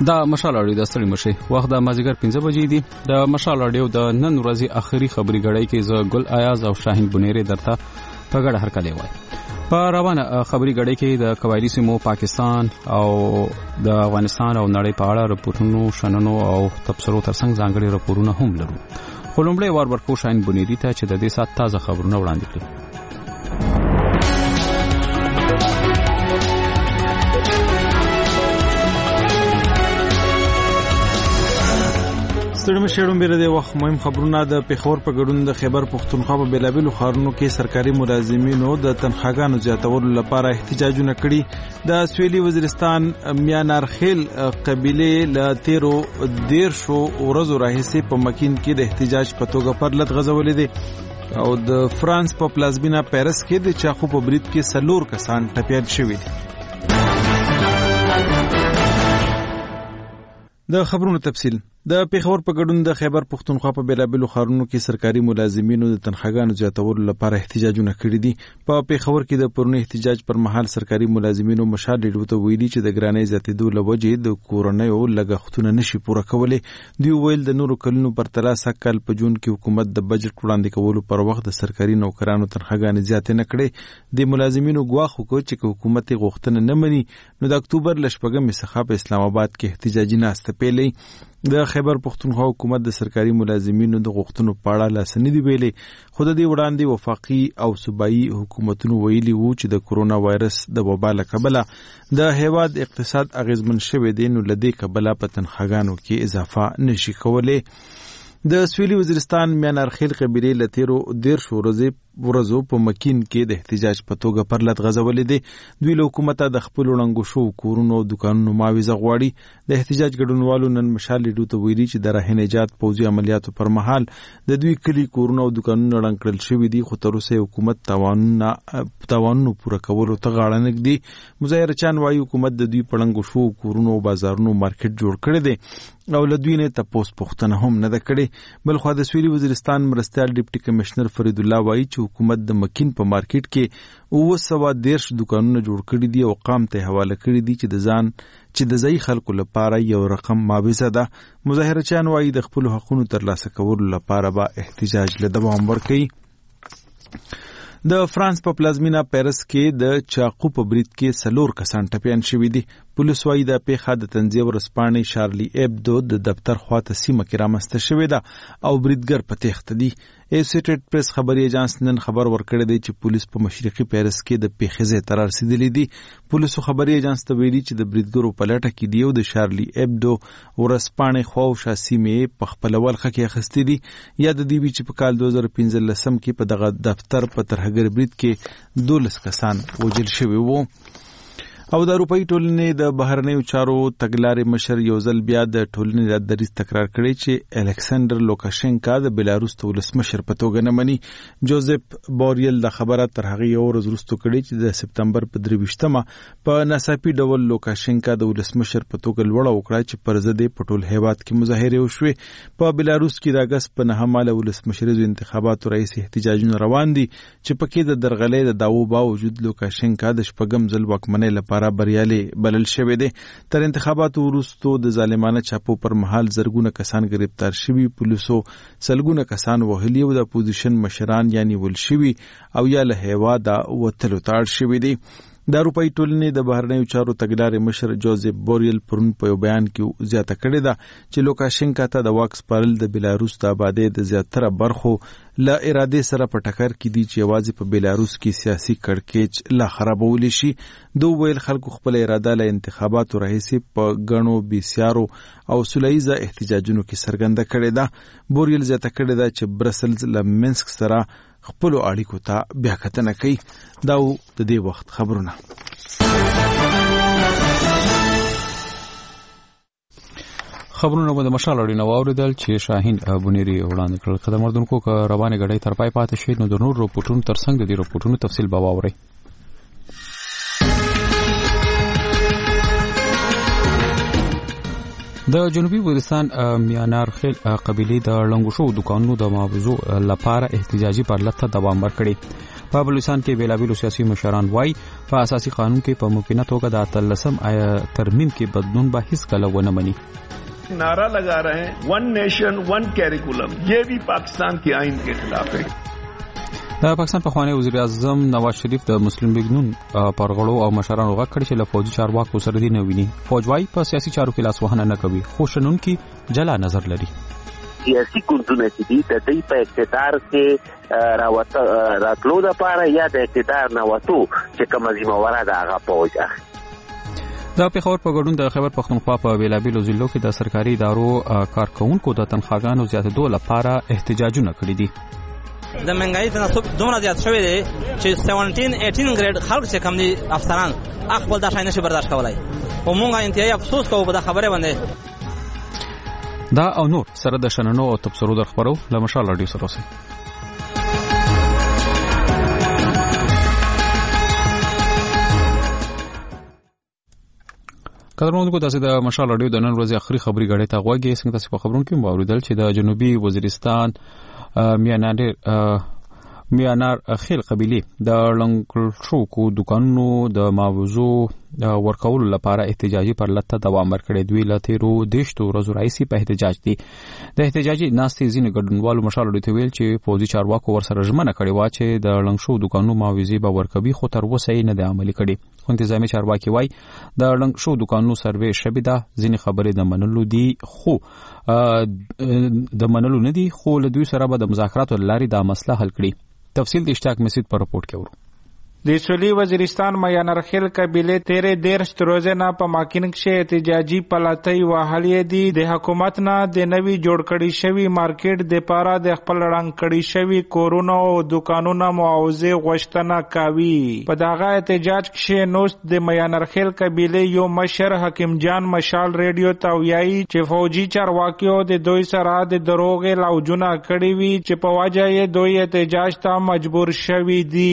دا مشال اړیو د ستړي مشي وخت د مازیګر 5 بجې دی د مشال اړیو د نن ورځې اخري خبري غړۍ کې ز ګل ایاز او شاهین بنيري درته په ګډه هرکلی وای. په روانه خبري غړۍ کې د قبایلی سیمو پاکستان او د افغانستان او نړۍ په اړه راپورټونو شننو او تبصرو ترڅنګ ځانګړي راپورونه هم لرو. خو لومړی وار ورکو شاهین بنيري ته چې د دې سات تازه خبرونه وړاندې کړي. ستړي مشرون بیره د وخت مهم خبرونه د پیښور په ګډون د خیبر پښتونخوا په بیلابیلو ښارونو کې سرکاري ملازمینو د تنخواګانو زیاتولو لپاره احتجاجونه کړي. د سویلي وزیرستان میانارخیل قبیله له 13 ورځو راهیسې په مکین کې د احتجاج په توګه پرلط غځولې دي او د فرانس په پلازمینه پیرس کې د چاخو په برید کې 4 کسان ټپیان شوي دي. د خبرونو تفصیل د پیښور په ګډون د خیبر پښتونخوا په بیلابیلو ښارونو کې سرکاري ملازمینو د تنخواګانو زیاتولو لپاره احتجاجونه کړي دي. په پیښور کې د پرونی احتجاج پر مهال سرکاري ملازمینو مشال ډیډو ته ویلي چې د ګرانۍ زیاتېدو له وجې د کورنیو لګښتونه نشي پوره کولی. دوی ویل د نورو کلونو پرتله سږ کال په جون کې حکومت د بجټ وړاندې کولو پر وخت د سرکاري نوکرانو تنخواګانې زیاتې نه کړې. د ملازمینو ګواښ وکړ چې حکومت یې غوښتنه نه مني نو د اکتوبر له 8 څخه په اسلام آباد کې احتجاجي ناسته پیلې. د خیبر پښتونخوا حکومت د سرکاري ملازمینو د غوښتنو په اړه لاسنی دی ویلي، خو د دې وړاندې وفاقي او صوبایي حکومتونو ویلي وو چې د کرونا وایرس د وبا له کبله د هیواد اقتصاد اغیزمن شوی دی نو له دې کبله په تنخواګانو کې اضافه نشي کولی. د سویلي وزیرستان میانارخیل قبیلې له 13 ورځو په مکین کې د احتجاج په توګه پرلط غځولې دي. دوی له حکومته د خپل ړنګو شو کورونو او دکانونو معاوضه غواړي. د احتجاج ګډونوالو نن مشال ډیډو ته ویلي چې د راهن ایجاد پوځي عملیاتو پر مهال د دوی کلی کورونه او دکانونه ړنګ کړل شوي دي، خو تر اوسه حکومت تاوانونو پوره کولو ته غاړه نه ږدي. مظاهرچیان وايي حکومت د دوی په ړنګو شو کورونو او بازارونو مارکیټ جوړ کړی دی او له دوی نه تپوس پوښتنه هم نه ده کړې. بلخوا د سویلي وزیرستان مرستیال ډیپټي کمشنر فرید الله وایي چې حکومت د مکین په مارکیټ کې 913 دکانونه جوړ کړي دي او قام ته حواله کړي دي چې د ځای خلکو لپاره یو رقم معاوضه ده. مظاهرچیان وایي د خپل حقوقو ترلاسه کولو لپاره به احتجاج له دوام ورکوي. د فرانس په پلازمینه پیرس کې د چاقو په برید کې 4 کسان ټپیان شوي دي. پولیس وايي د پیښه د تنزیه ورځپاڼې شارلی ایبدو د دفتر خواته سیمه کې رامنځته شوې ده او بریدګر په تېښته دي. ایسوسییټډ پریس خبري ایجنس نن خبر ورکړی دی چې پولیس په مشرقي پیرس کې د پیښې ځای ته رسیدلي دي. پولیسو خبري ایجنس ته ویلي چې د بریدګرو په لټه کې دی او د شارلی ایبدو ورځپاڼې خواوشا سیمې په خپل ولخه کې اخیستې دي. یا د دې چې په کال 2015 کې په دغه دفتر په ترهګر برید کې 12 کسان وژل شوي وو. او د اروپאי ټولنې د بهرنیو چارو تګلارې مشر یو ځل بیا د ټولنې د دریځ تکرار کړی چې الکساندر لوکاشنکا د بیلاروس د ولسمشر په توګه نه مني. جوزف بوریل د خبره تر هغه یو ورځ وروسته کړې چې د سپتمبر په 23 په ناڅاپي ډول لوکاشنکا د ولسمشر په توګه لوړه وکړه چې پر ضد په ټول هیواد کې مظاهرې وشوې. په بیلاروس کې د اگست په 9 ولسمشریزو انتخاباتو رئیس احتجاجونه روان دي چې پکې د درغلۍ د داوو باوجود لوکاشنکا د شپږم ځل واکمنۍ لپاره بریالي بلل شوی دی. تر انتخاباتو وروسته د ظالمانه چاپو پر مهال زرګونه کسان گرفتار شوي، پولیسو سلګونه کسان وهلي او د اپوزیشن مشران یعنی ول شوي او یا له هیواده وتلو ته اړ شوي دي. د اروپאי ټولنې د بهرنیو چارو تګلارې مشر جوزف بوریل پرون په یو بیان کې زیاته کړې ده چې لوکاشنکا ته د واک سپارل د بیلاروس د آبادۍ د زیاتره برخو له ارادې سره په ټکر کې دي چې یوازې په بیلاروس کې سیاسي کړکېچ لا خرابولی شي. دوی ویل خلکو خپل اراده له انتخاباتو راهیسې په ګڼو بسیارو او سولهییزه احتجاجونو کې څرګنده کړې ده. بوریل زیاته کړې ده چې برسلز له منسک سره خپل اړیکو ته بیا کتنه کوي. دا د دې وخت خبرونه. خبرونه به د مشال اړینه واوریدل چې شاهین بنيري وړاندې کړل. قدم اردوونکو که روانه غړې تر پای پاتې شي نو د نور رپورټونو ترڅنګ د دې رپورټونو تفصیل به واورئ. د جنوبي وزیرستان میانار خیل قبیله د لنګو شو دکانونو د معاوضو لپاره احتجاجي پرلته دوام ورکړي. په بلوچستان کې بیلابیلو سیاسي مشران وایي په اساسي قانون کې په ممکنه توګه د 13 ترمیم کې بدلون به هیڅ کله ونه مني. नारा लगा रहे हैं वन नेशन वन कैरिकुलम, ये भी पाकिस्तान के आइन के खिलाफ है. د پاکستان په خوانی وزیر اعظم نواز شریف د مسلم لیگ نون پرغړو او مشرانو غږ کړی چې له فوجي چارواکو سره دی نه ویني. فوج وايي په سیاسي چارو کې لاس وهنه نه کوي، خو شنونکي جلا نظر لري. سیاسي ګوندونه چې دي د دې په اقتدار کې راتلو لپاره یا د اقتدار نه وته چې کومه ذمہواره ده هغه فوج اخلي. د پیښور په ګډون د خیبر پښتونخوا په بیلابیلو ضلعو کې د سرکاري ادارو کارکونکو د تنخواګانو زیاتېدو لپاره احتجاجونه کړي دي. د منګای تناسب دومره زیات شوی دی چې 17-18 ګریډ خلک چې کم دي افسران خپل دا شای نشي برداشت کولای. او مونږه انتهایی افسوس کوو په دا خبره باندې. دا او نور سره د شننو او تبصرو در خبرو له مشال رادیو سره اوسئ. قدرمنونکو تاسو د مشال رادیو د نن ورځې اخري خبري غړې ته غوږی څنګه تاسو په خبرونو کې موریدل چې د جنوبي وزیرستان میانار خیل قبیله د لنګل شو کو دکانونو د معاوضو ورکولو لپاره احتجاجي پرلته دوام ورکړي. دوی له تیرو دیشتو ورځو راځي په احتجاج دي. د احتجاجي ناستې ځینې ګډونوالو مشال ډیته ویل چې فوجي چارواکو ورسره ژمنه کړې و چې د لنګ شو دکانونو معاوضي به ورکوي، خو تر اوسه یې نه د عملي کړي. خو انتظامی چارواکي وایي د لنګ شو دکانونو سروې شوې ده، ځینې خبرې د منلو دي خو د منلو نه دي، خو له دوی سره به د مذاکراتو لارې دا مسله حل کړي. تفصیل د اشتیاق مسعود پر رپورټ کې ورو. د سولی وزیرستان میانر خیل قبیله تیرے دیرش روزه نه په ماکین کې احتجاجي پلاتای وهلې دي. د حکومت نه د نوي جوړ کړي شوی مارکیټ د پاره د خپل رنګ کړي شوی کورونو او دکانونو معاوضه غوښتنه کوي. په دغه احتجاج کې نوست د میانر خیل قبیله یو مشر حکیم جان مشال ریډیو ته ویایي چې فوجي چارواکیو د دوی سره د دروغ لاوجونه کړی وي چې په وجه یې دوی احتجاج ته مجبور شوي دي.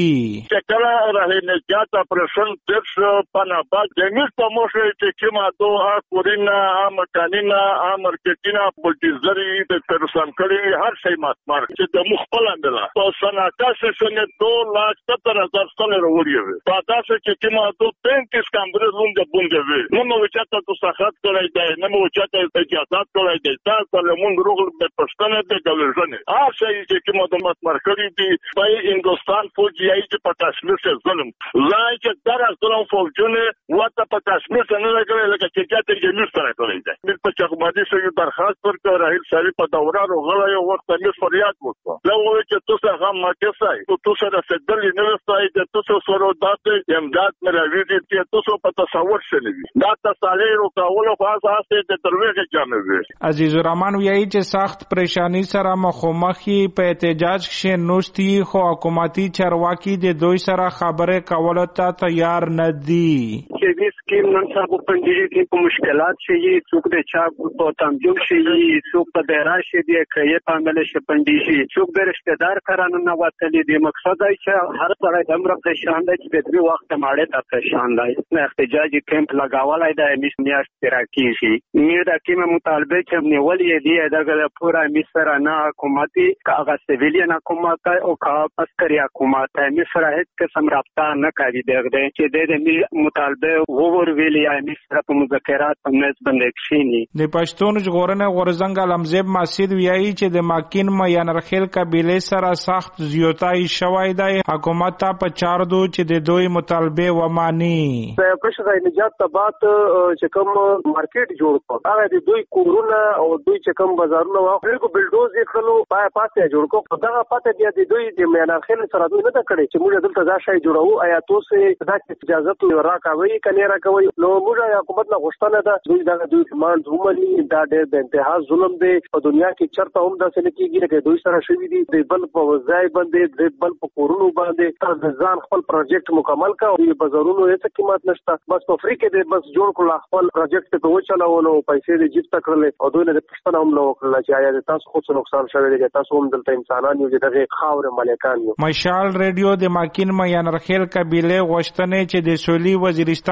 راه نجات اپریشن درس پناباد جنگل پموشه چې کما دوه کورینا امکانینا امرکتینا بولټیزری د ترسم کړي هر شی ماتمر چې د مخبل اندلا په سناکا سشنه 2,70,000 ډالر وړي په تاسو چې کما دوه 35 کمبر روم د بونځوي نو مو چاته تو سخت کړی دی نو مو چاته اجازه کړی دی تاسو له مونږ روغ د پښتنه د ګلژنه هر شی چې کما د ماتمر کړي دی په هندستان فوجي چې په کشمیر ظلم لای چې دا ظلم فوجونه وته په کشمیر څخه نه لګړي لکه چې چاته جمهور سره کوي دا په چغمادي سره درخواست ورکړ راهیل ساري په دوره روغله یو وخت مې فریاد وکړ دا وایي چې تاسو هغه ماته سای تاسو سره سدل نه وستای چې تاسو سره داسې امداد مراوي دي چې تاسو په تصور شلوي دا تاسو له کولو خاصه د ترویج جاموي. عزیز الرحمن ویایي چې سخت پریشانی سره مخامخي په احتجاج کې نوستي خو حکومتي چارواکي د دوی سره خبره کولو ته تیار نه دي. چې دې سکیم نن سبا پندې کې په مشکلات شي څوک د چا په تمجم شي څوک په دایره شي د کړي په عمل شي پندې شي څوک د رشتہ دار کارانو نه وتلې دي. مقصد دی چې هر څړی دمر پریشان دی چې د دې وخت ماړه ته پریشان دی. احتجاجي کیمپ لگاولای دی میاشت ترقی شي مې د کیمه مطالبه چې نیولې دي دغه پورا مصر نه حکومتي کاغه سیویلین حکومت او کا عسکري حکومت مصر هیڅ قسم رابطه نه کوي دغه چې د مطالبه وور ویلي مصر په مذاکرات په مېز باندې کښینی. د پښتون ژغورنې غورزنګ علمزیب مسعود ویایي چې د ماکین میانر خیل قبیله سره سخت زیاتای شوی دی. حکومت ته په چار دو چې د دوی مطالبه وماني. د پښتون نجات تبات چې کوم مارکیټ جوړ کړ هغه د دوی کورونه او دوی چې کوم بازارونه واخلو بلډوز یې کړلو پای پاتې جوړ کړ دغه پاتې بیا د دوی د میانر خیل سره دوی نه کړی چې موږ دلته دا شی جوړو آیا تاسو دا اجازه راکوي کني راکوي نو موږ حکومت نه غوښتنه ده دوی ډیماند ومني دا ډېر د انتها ظلم دی په دنیا کې چرته هم داسې نه کیږي چې دوی سره شوی دي د بل په ځای باندې د بل په کورونو باندې د ځان خپل پروجیکټ مکمل کړو بازارونو هیڅ قیمت نشته بس په افریقا کې بس جوړ کړل خپل پروجیکټ په وچلولو پیسې د جیب تکړل او دوی نه د پښتنه هم نو کړل چې آیا تاسو خو څه نقصان شوی دی تاسو هم دلته انسانان یو دغه خاور ملکان یو. مشال ریډیو د ماکین میانر خیل قبیله غوښتنې چې د سولی وزیرستان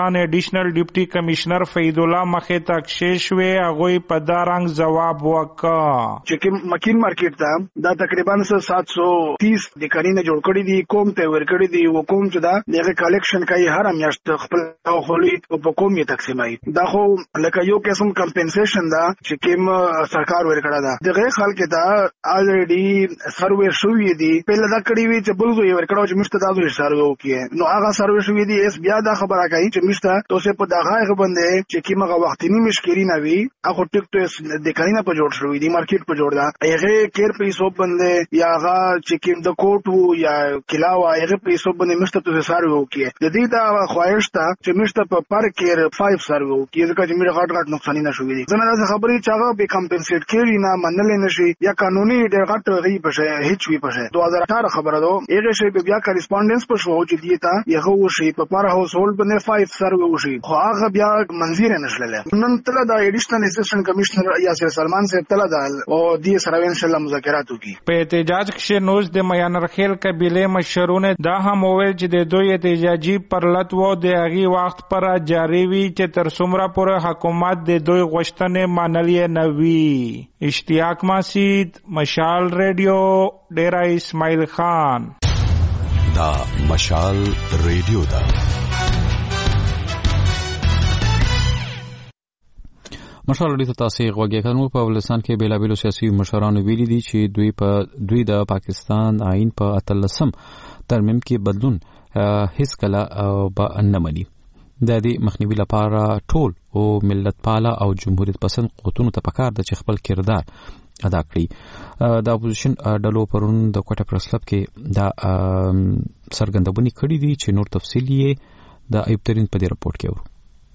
ایډیشنل ډیپټي کمشنر فید الله مخې ته کشش وی هغه په دارنګ جواب وکړ چې مکین مارکیټ ته دا تقریبا 730 د کارینه جوړ کړی دي کوم ته ور کړی دي حکومت چې دا دغه کلیکشن کوي هر میاشت خپل خولي په کوم یې تقسیمای دا خو لکه یو قسم کمپنسیشن دا چې کوم سرکار ور کړی دا دغه خلک ته الریډي سروې شوې دي په لدا کړی وی چې بلغه ور کړو چې مشته تاسو سروې وکړي نو هغه سروې شوې دي اس بیا دا خبره کوي چې مشته توسه په دغه باندې چې کیمه وختینی مشکلی نه وي هغه ټیک ټو د کارینه په جوړ شوې دي مارکیټ په جوړ دا هغه کیر پیسو باندې یا هغه چې کیم د کوټ یا کلاو هغه پیسو باندې مشته توسه سروې وکړي د دې دا خواهش ته چې مشته په پر کیر 5 سروې وکړي ځکه چې میره غټ نقصان نه شوې دي زنه دا خبرې چې هغه به کمپنسیټ کړي نه منل نشي یا قانوني ډېر غټ غي پشه هیڅ وی پشه 2018 خبره ده هغه شی بیا کریسپونډنس په شو چې دیتا یغه وشي په پر هاوس هولډ باندې 5 سروې وشي خو هغه بیا منځیر نشلله نن تل دا ایډیشنل اسسټنټ کمشنر یاسر سلمان صاحب تل دا او دی سره ان شاء الله مذاکرات وکي په احتجاج کې نوز د میانرخیل قبیله مشرونه دا هم وویل چې د دوی احتجاجي پرلط وو د هغه وخت پر جاری وی چې تر څومره پورې حکومت د دوی غوښتنې منلې نه وي اشتیاق ماسید مشال ریډیو ډیرا اسماعیل خان دا مشال ریډیو دا مشال ریډیو تاسو غوږی کنو په افغانستان کې بیلابیلو سیاسي مشرانو ویلي دي چې دوی د پاکستان آئین په 13 ترمیم کې بدلون هیڅ کله به نه مني د دې مخنیوي لپاره ټول او ملت پاله او جمهوریت پسند قوتونو ته پکار د خپل کردار ادا کړی د اپوزیشن ډلو پرون د کوټه پریس کلب کې دا سرګندونی کړی دي چې نور تفصیل یې د ایوب ترین په دې رپورت کې ورو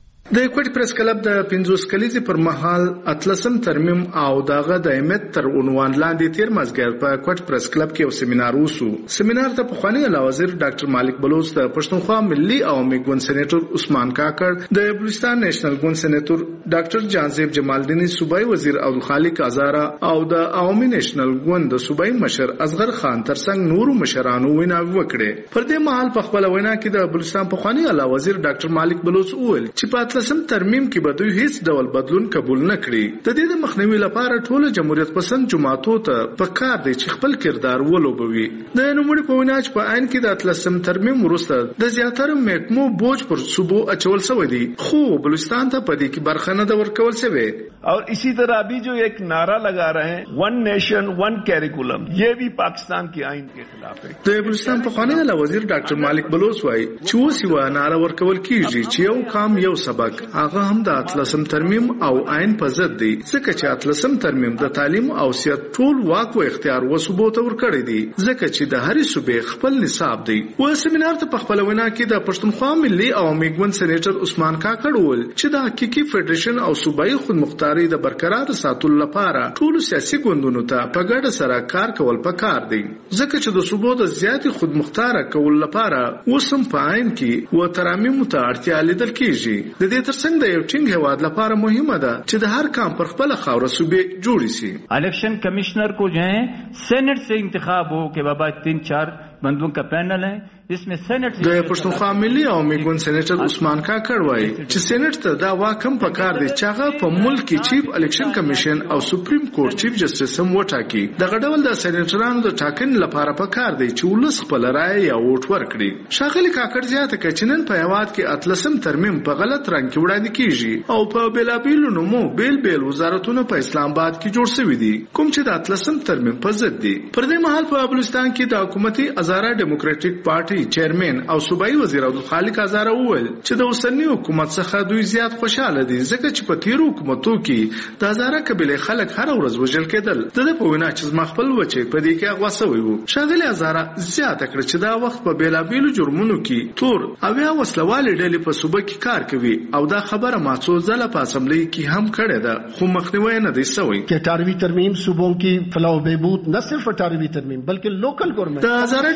د کوټ پریس کلب د 50 کلیزې پر مهال اتلسم ترمیم او داغه د امید تر عنوان لاندې تیر مازګر په کوټ پریس کلب کې یو سیمینار وسو سیمینار ته پخوانی اعلی وزیر ډاکټر مالک بلوچ د پښتونخوا ملي عوامي ګوند سېنیټور عثمان کاکړ د بلوچستان نېشنل ګوند سېنیټور ډاکټر جانزیب جمالدینی صوبایي وزیر عبدالخالق ازارا او د عوامي نېشنل ګوند د صوبایي مشر اصغر خان ترڅنګ نورو مشرانو ویناوي وکړي پر دې مهال په خپل وینا کې د بلوچستان پخوانی اعلی وزیر ډاکټر مالک بلوچ وویل چې لسم ترمیم کې به دوی هیڅ ډول بدلون قبول نه کړي د دې د مخنیوي لپاره ټول جمهوریت پسند جماعتو ته پکار دی چې خپل کردار ولوبوي د نوموړي په وینا چې په عین کې د لسم ترمیم وروسته د زیاتره محکمو بوج پر صوبو اچول شوی دی خو بلوچستان ته په دې کې برخه نه ورکول شوی और इसी तरह अभी जो एक नारा लगा रहे हैं वन नेशन वन कैरिकुलम ये भी पाकिस्तान के आइन के खिलाफ है د بلوچستان پخوانی اعلی وزیر ډاکټر مالک بلوچ وايي چې وسیوا ناره ورکول کیږي چې یو کام یو سبق هغه هم د اتلسم ترمیم او عین په ضد دی ځکه چې اتلسم ترمیم د تعلیم او سیاست ټول واک او اختیار وسوبو ته ورکړی دی ځکه چې د هرې صوبې خپل نصاب دی و سیمینار ته په خپل وینا کې د پښتونخوا ملي عوامي ګوند سېنیټر عثمان کاکړ ول چې د حقيقي فدریشن او صوبایي خودمختاري د برقرار ساتلو لپاره ټول سیاسي ګوندونو ته په ګډه سره کار کول پکار دی ځکه چې د صوبو د زیاتې خودمختار کول لپاره وسم په عین کې و ترامیم ته اړتیا لیدل کیږي د دې ترڅنګ د یو ټینګ هواد لپاره مهمه ده چې د هر کام پر خپل خاور صوبې جوړی شي इलेक्शन कमिश्नर को जो है सेनेट से इंतखाब हो के बाबा 3-4 बंदों का पैनल है इसमें सेनेट د پښتونخوا ملي عوامي ګوند سېنیټر عثمان کاکړ وايي چې سېنیټ ته دا واکم پکار دی چې هغه په ملک کې چیف الیکشن کمیشن او سپریم کورټ چیف جسټس هم وټاکي دغه ډول د سېنیټرانو د ټاکنې لپاره پکار دی چې ولس خپل رائے یا ووټ ورکړي شاغلي کاکړ زیاته کوي چې نن په هواد کې اتلسم ترمیم په غلط رنګ کې وړاندې کیږي او په بیلابیلو نومو بیل وزارتونو په اسلام آباد کې جوړ شوی دي کوم چې د اتلسم ترمیم په ضد دي پر دې مهال په بلوچستان کې د حکومتي ازارا ډیموکراټیک پارټي چیرمن او صوبایي وزیر عبدالخالق ازارا وویل چې د اوسنی حکومت څخه دوی زیات خوشاله دي ځکه چې په تیرو حکومتو کې د ازارا قبیله خلک هر ورځ وژل کېدل د په وینا چې زما خپل وچې په دې کې اغوا سوی وو شاغلي ازارا زیات کړ چې دا وخت په بیلابیلو جرمونو کې تور او یا وسلوال ډلې په صوبه کې کار کوي او دا خبره ما څو ځله په اسمبلی کې هم کړې ده خو مخنیوي نه دی سوی कि 18वीं तरमीम सूबों की फलाह बहबूद न सिर्फ 18वीं तरमीम बल्कि लोकल गवर्नमेंट د ازارا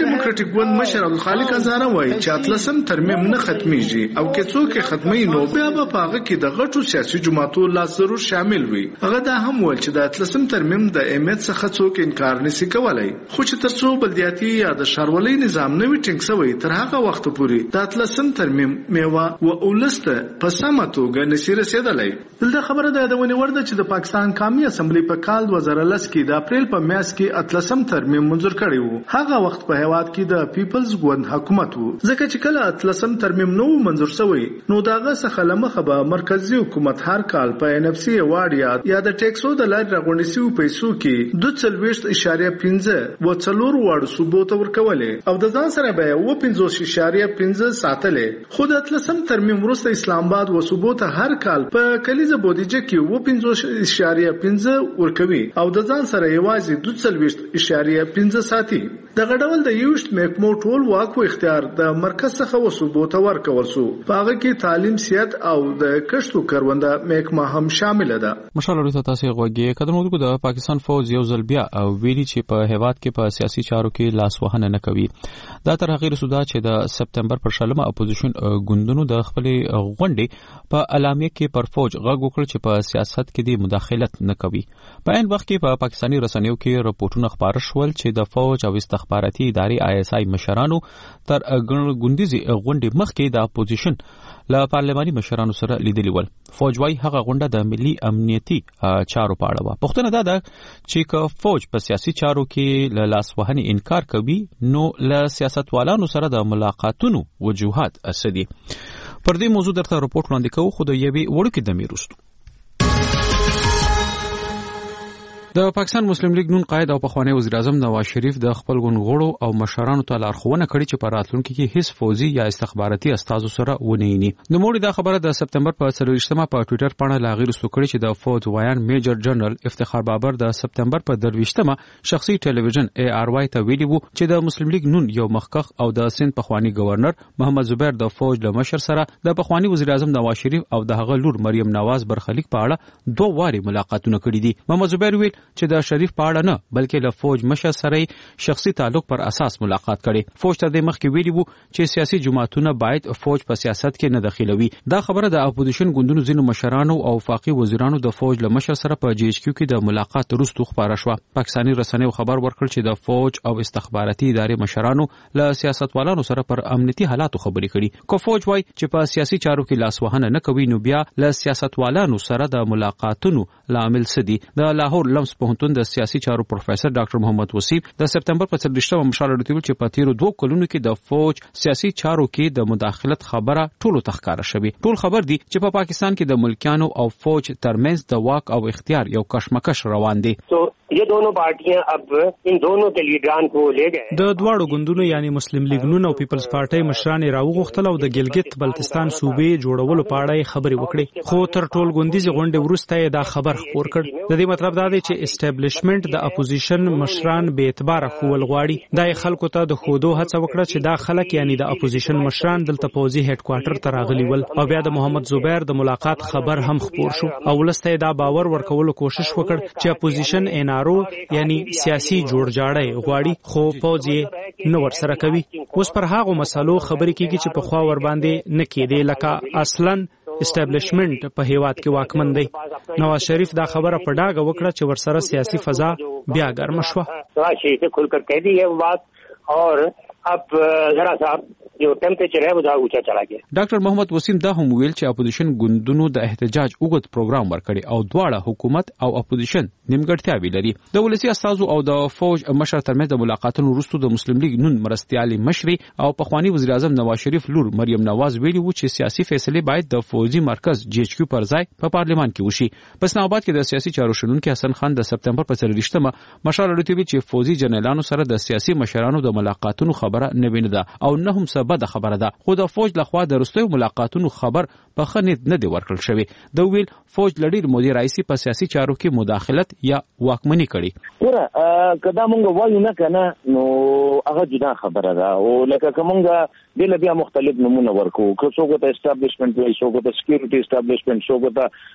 ډیموکراټیک ګوند مشر عبدالخالق هزاره وایي چې اتلسم ترمیم نه ختمیږي او که څوک ختمي نو بیا به په هغه کې د غټو سیاسي جماعتو لاس ضرور شامل وي. هغه دا هم ویل چې د اتلسم ترمیم د اهمیت څخه څوک انکار نشي کولای، خو چې تر څو بلدیاتي یا د ښاروالۍ نظام نه وي ټینګ شوی تر هغه وخت پورې د اتلسم ترمیم میوه او اولسته په سمه توګه نشي رسیدلی. دلته خبره د یادونې وړ ده چې د پاکستان قومي اسمبلی په کال 2010 کې د اپریل په میاشت کې اتلسم ترمیم منظور کړی وو. هغه وخت په هیواد کې د پیپلز ګوند حکومت وو، ځکه چې کله اتلسم ترمیم نو منظور شوی نو داغه څخه لمخه به مرکزی حکومت هر کال په NFC ایوارډ یا د ټیکسو د لارې راغونډې شویو پیسو کې 2.5 و څلور واړو صوبو ته ورکولې او د ځان سره به 50.5 ساتلې. خو د اتلسم ترمیم وروسته اسلام آباد و صوبو ته هر کال په کلیزه بودیجه کې 50.5 ورکوي او د ځان سره یوازې 2.5 ساتي. دغه ډول د یوشت محکمو ټول واک او اختیار د مرکز څخه و صوبو ته ورکول شو. په هغه کې تعلیم، صحت او د کښت او کرونده محکمه هم شامل ده. مشال تاسو غوږی قدرمنو د پاکستان فوج یو ځل بیا ویلي چې په هیواد کې په سیاسي چارو کې لاس وهنه نه کوي. دا تر هغه رسودا چې د سپتمبر پر شلمه اپوزیشن ګوندونو د خپل غونډې په اعلامیه کې پر فوج غږ وکړ چې په سیاست کې د مداخلت نه کوي. په عین وخت کې په پاکستاني رسنیو کې راپورټونه خبر شول چې د فوج او استخباراتي ادارې ISI مشرانو تر ګوندیزي غونډې مخکې د اپوزیشن له پارلماني مشرانو سره لیدلي ول. فوج وايي هغه غونډه د ملي امنیتي چارو په اړه و. پوښتنه دا ده چې که فوج په سیاسي چارو کې له لاس وهنې انکار کوي نو له سیاستوالانو سره د ملاقاتونو وجوهات اسدي. پر دې موضوع درته راپورټ وړاندې کوو خو د یوې وړوکې دمې وروسته. د پاکستان مسلم لیگ نون قائد او پخوانی وزیر اعظم نواز شریف د خپل غونغړو او مشرانو ته لارښوونه کړې چې په راتلونکي کې هیڅ فوزي یا استخباراتي استازو سره ونهینی. د موړي دا خبره د سپتمبر په 23مه په ټوئیټر باندې لاغیر سو کړی چې د فوج وایان میجر جنرال افتخار بابر د سپتمبر په 23مه شخصي ټلویزیون ARY ته ویلي وو چې د مسلم لیگ نون یو مخکخ او د سند پخوانی گورنر محمد زبیر د فوج له مشر سره د پخوانی وزیر اعظم نواز شریف او د هغه لور مریم نواز برخلیک په اړه دوه واري ملاقاتونه کړي دي. محمد زبیر ویل چې د شریف په اړه نه بلکې له فوج مشر سره شخصي تعلق پر اساس ملاقات کړي. فوج تر دې مخکې ویلي وو چې سیاسي جماعتونه باید فوج په سیاست کې نه دخیلوي. دا خبره د اپوزیشن ګوندونو ځینو مشرانو او وفاقي وزیرانو د فوج له مشر سره په GHQ کې د ملاقات وروسته خبره شوه. پاکستاني رسنیو خبر ورکړ چې د فوج او استخباراتي ادارې مشرانو له سیاستوالانو سره پر امنیتي حالاتو خبرې کړي. کو فوج وايي چې په سیاسي چارو کې لاس وهنه نه کوي نو بیا له سیاستوالانو سره د ملاقاتونو لامل سدي. د لاهور لمس پوهنتون د سیاسي چارو پروفیسور ډاکټر محمد وسیم د سپتمبر په 23مه مشال ورته چې په تیرو 2 کلونو کې د فوج سیاسي چارو کې د مداخلت خبره ټولو تخکاره شوی. ټول خبر دي چې په پاکستان کې د ملکیانو او فوج ترمنځ د واک او اختیار یو کشمکش روان دي. ये दोनों पार्टियां अब इन दोनों के लीडरान को ले गए. د دواړو ګوندونو یعنی مسلم لیگ نون او پیپلز پارټي مشران راوغختل او د ګلګت بلتستان صوبې جوړولو په اړه خبرې وکړي. خو تر ټول ګوندیزي غونډې وروسته دا خبر خپور کړ. د دې مطلب دا دی چې اسټابلیشمنت د اپوزیشن مشران به اعتبار خول غواړي. دا خلکو ته د خودو هڅه وکړه چې دا خلک یعنی د اپوزیشن مشران دلته پوزي هډ کوارټر ته راغلي ول او بیا د محمد زبیر د ملاقات خبر هم خپور شو او ولسته دا باور ورکولو کوشش وکړ چې اپوزیشن یعنی سیاسي جوړجاړی غواړي خو پوزي نو ورسره کوي. اوس پر هغه مسلو خبرې کیږي چې په خوا ور باندې نه کېدې لکه اصلا اسټابلیشمنت په هیواد کې واکمن دی. نواز شریف دا خبره په ډاګه وکړه چې ورسره سیاسي فضا بیا ګرم شوه. راشي ته کول کر کہہ دی یہ بات اور اب ذرا سا جو ټمپریچر ہے وہ دا اونچا چلا گیا. ډاکټر محمد وسیم دا هم ویل چې اپوزیشن ګوندونو د احتجاج اوږد پروګرام ورکړي او دواړه حکومت او اپوزیشن نیمګړتیاوې لري. د ولسی استازو او د فوج مشر ترمنځ د ملاقاتونو وروسته د مسلم لیگ نون مرستيالي مشري او پخوانی وزیر اعظم نواز شریف لور مریم نواز ویلي وو چې سیاسي فیصله باید د فوجي مرکز GHQ پر ځای په پارلمان کې وشي. په اسلام آباد کې د سیاسي چارو شنونکو حسن خان د سپتمبر په 23مه مشال ورته چې فوجي جنرالانو سره د سیاسي مشرانو د ملاقاتونو خبره نه ویني ده او نه هم څه بده خبره ده. خو د فوج لخوا د وروستیو ملاقاتونو خبر په خنیت نه دی ورکړل شوی. د ویل فوج لړیر مودي رئیسي په سیاسي چارو کې مداخلت یا واکمني کړي. ورا کدا مونږ وایو نه کنه نو هغه جدا خبره ده او لکه کومه د بیا مختلف نمونه ورکو که څوک ته اسټابلیشمنت وایي څوک ته سکیورټي اسټابلیشمنت څوک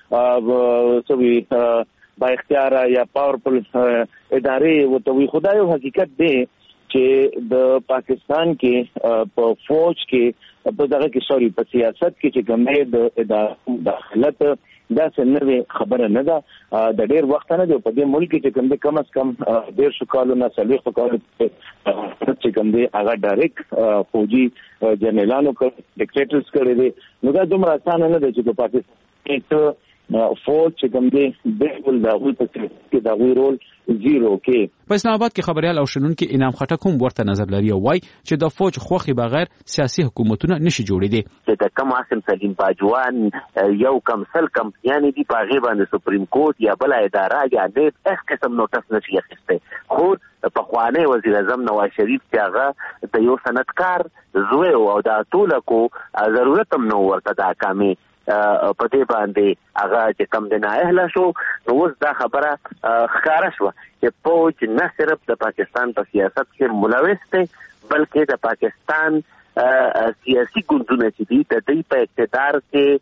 ته سوي با اختیار یا پاورفل ادارې وته وي. خدای حقیقت دی چې د پاکستان کې په فوج کې په دغه کې په سیاست کې چې کومه د ادارو داخلت دا څنګه خبره نه ده د ډېر وخت نه دی په دې ملک کې چې کم از کم 150 کالونو سلوخ کالونو چې کوم دی هغه ډایرکټ فوجي جنرالانو کې ډیکټیټرز کړی دي نو دا دومره اسانه نه دی چې په پاکستان کې فوج چې کوم دی بالکل دا غوي په کې دا غوي رول زیرو کې. په اسلام آباد کې خبريال او شنونکو انعام خټک هم ورته نظر لري او وايي چې د فوج خوخي بغیر سیاسي حکومتونه نشي جوړېدي. چې د کم عاصم سلیم باجوان یو کم سل کم یعنی دی په غیبه د سپریم کورټ یا بل اداره یا د هیڅ قسم نوټس نشي اخیسته. خو په خوانه وزیر اعظم نواز شریف چې هغه د یو سندکار زوی او د ټولو کو ضرورت هم نو ورته د احکامي په دې باندې هغه چې کم د نه اهله شو نو اوس دا خبره ښکاره شوه چې فوج نه صرف د پاکستان په سیاست کې ملوث دی بلکې د پاکستان سیاسي ګوندونه چې دي د دې په اقتدار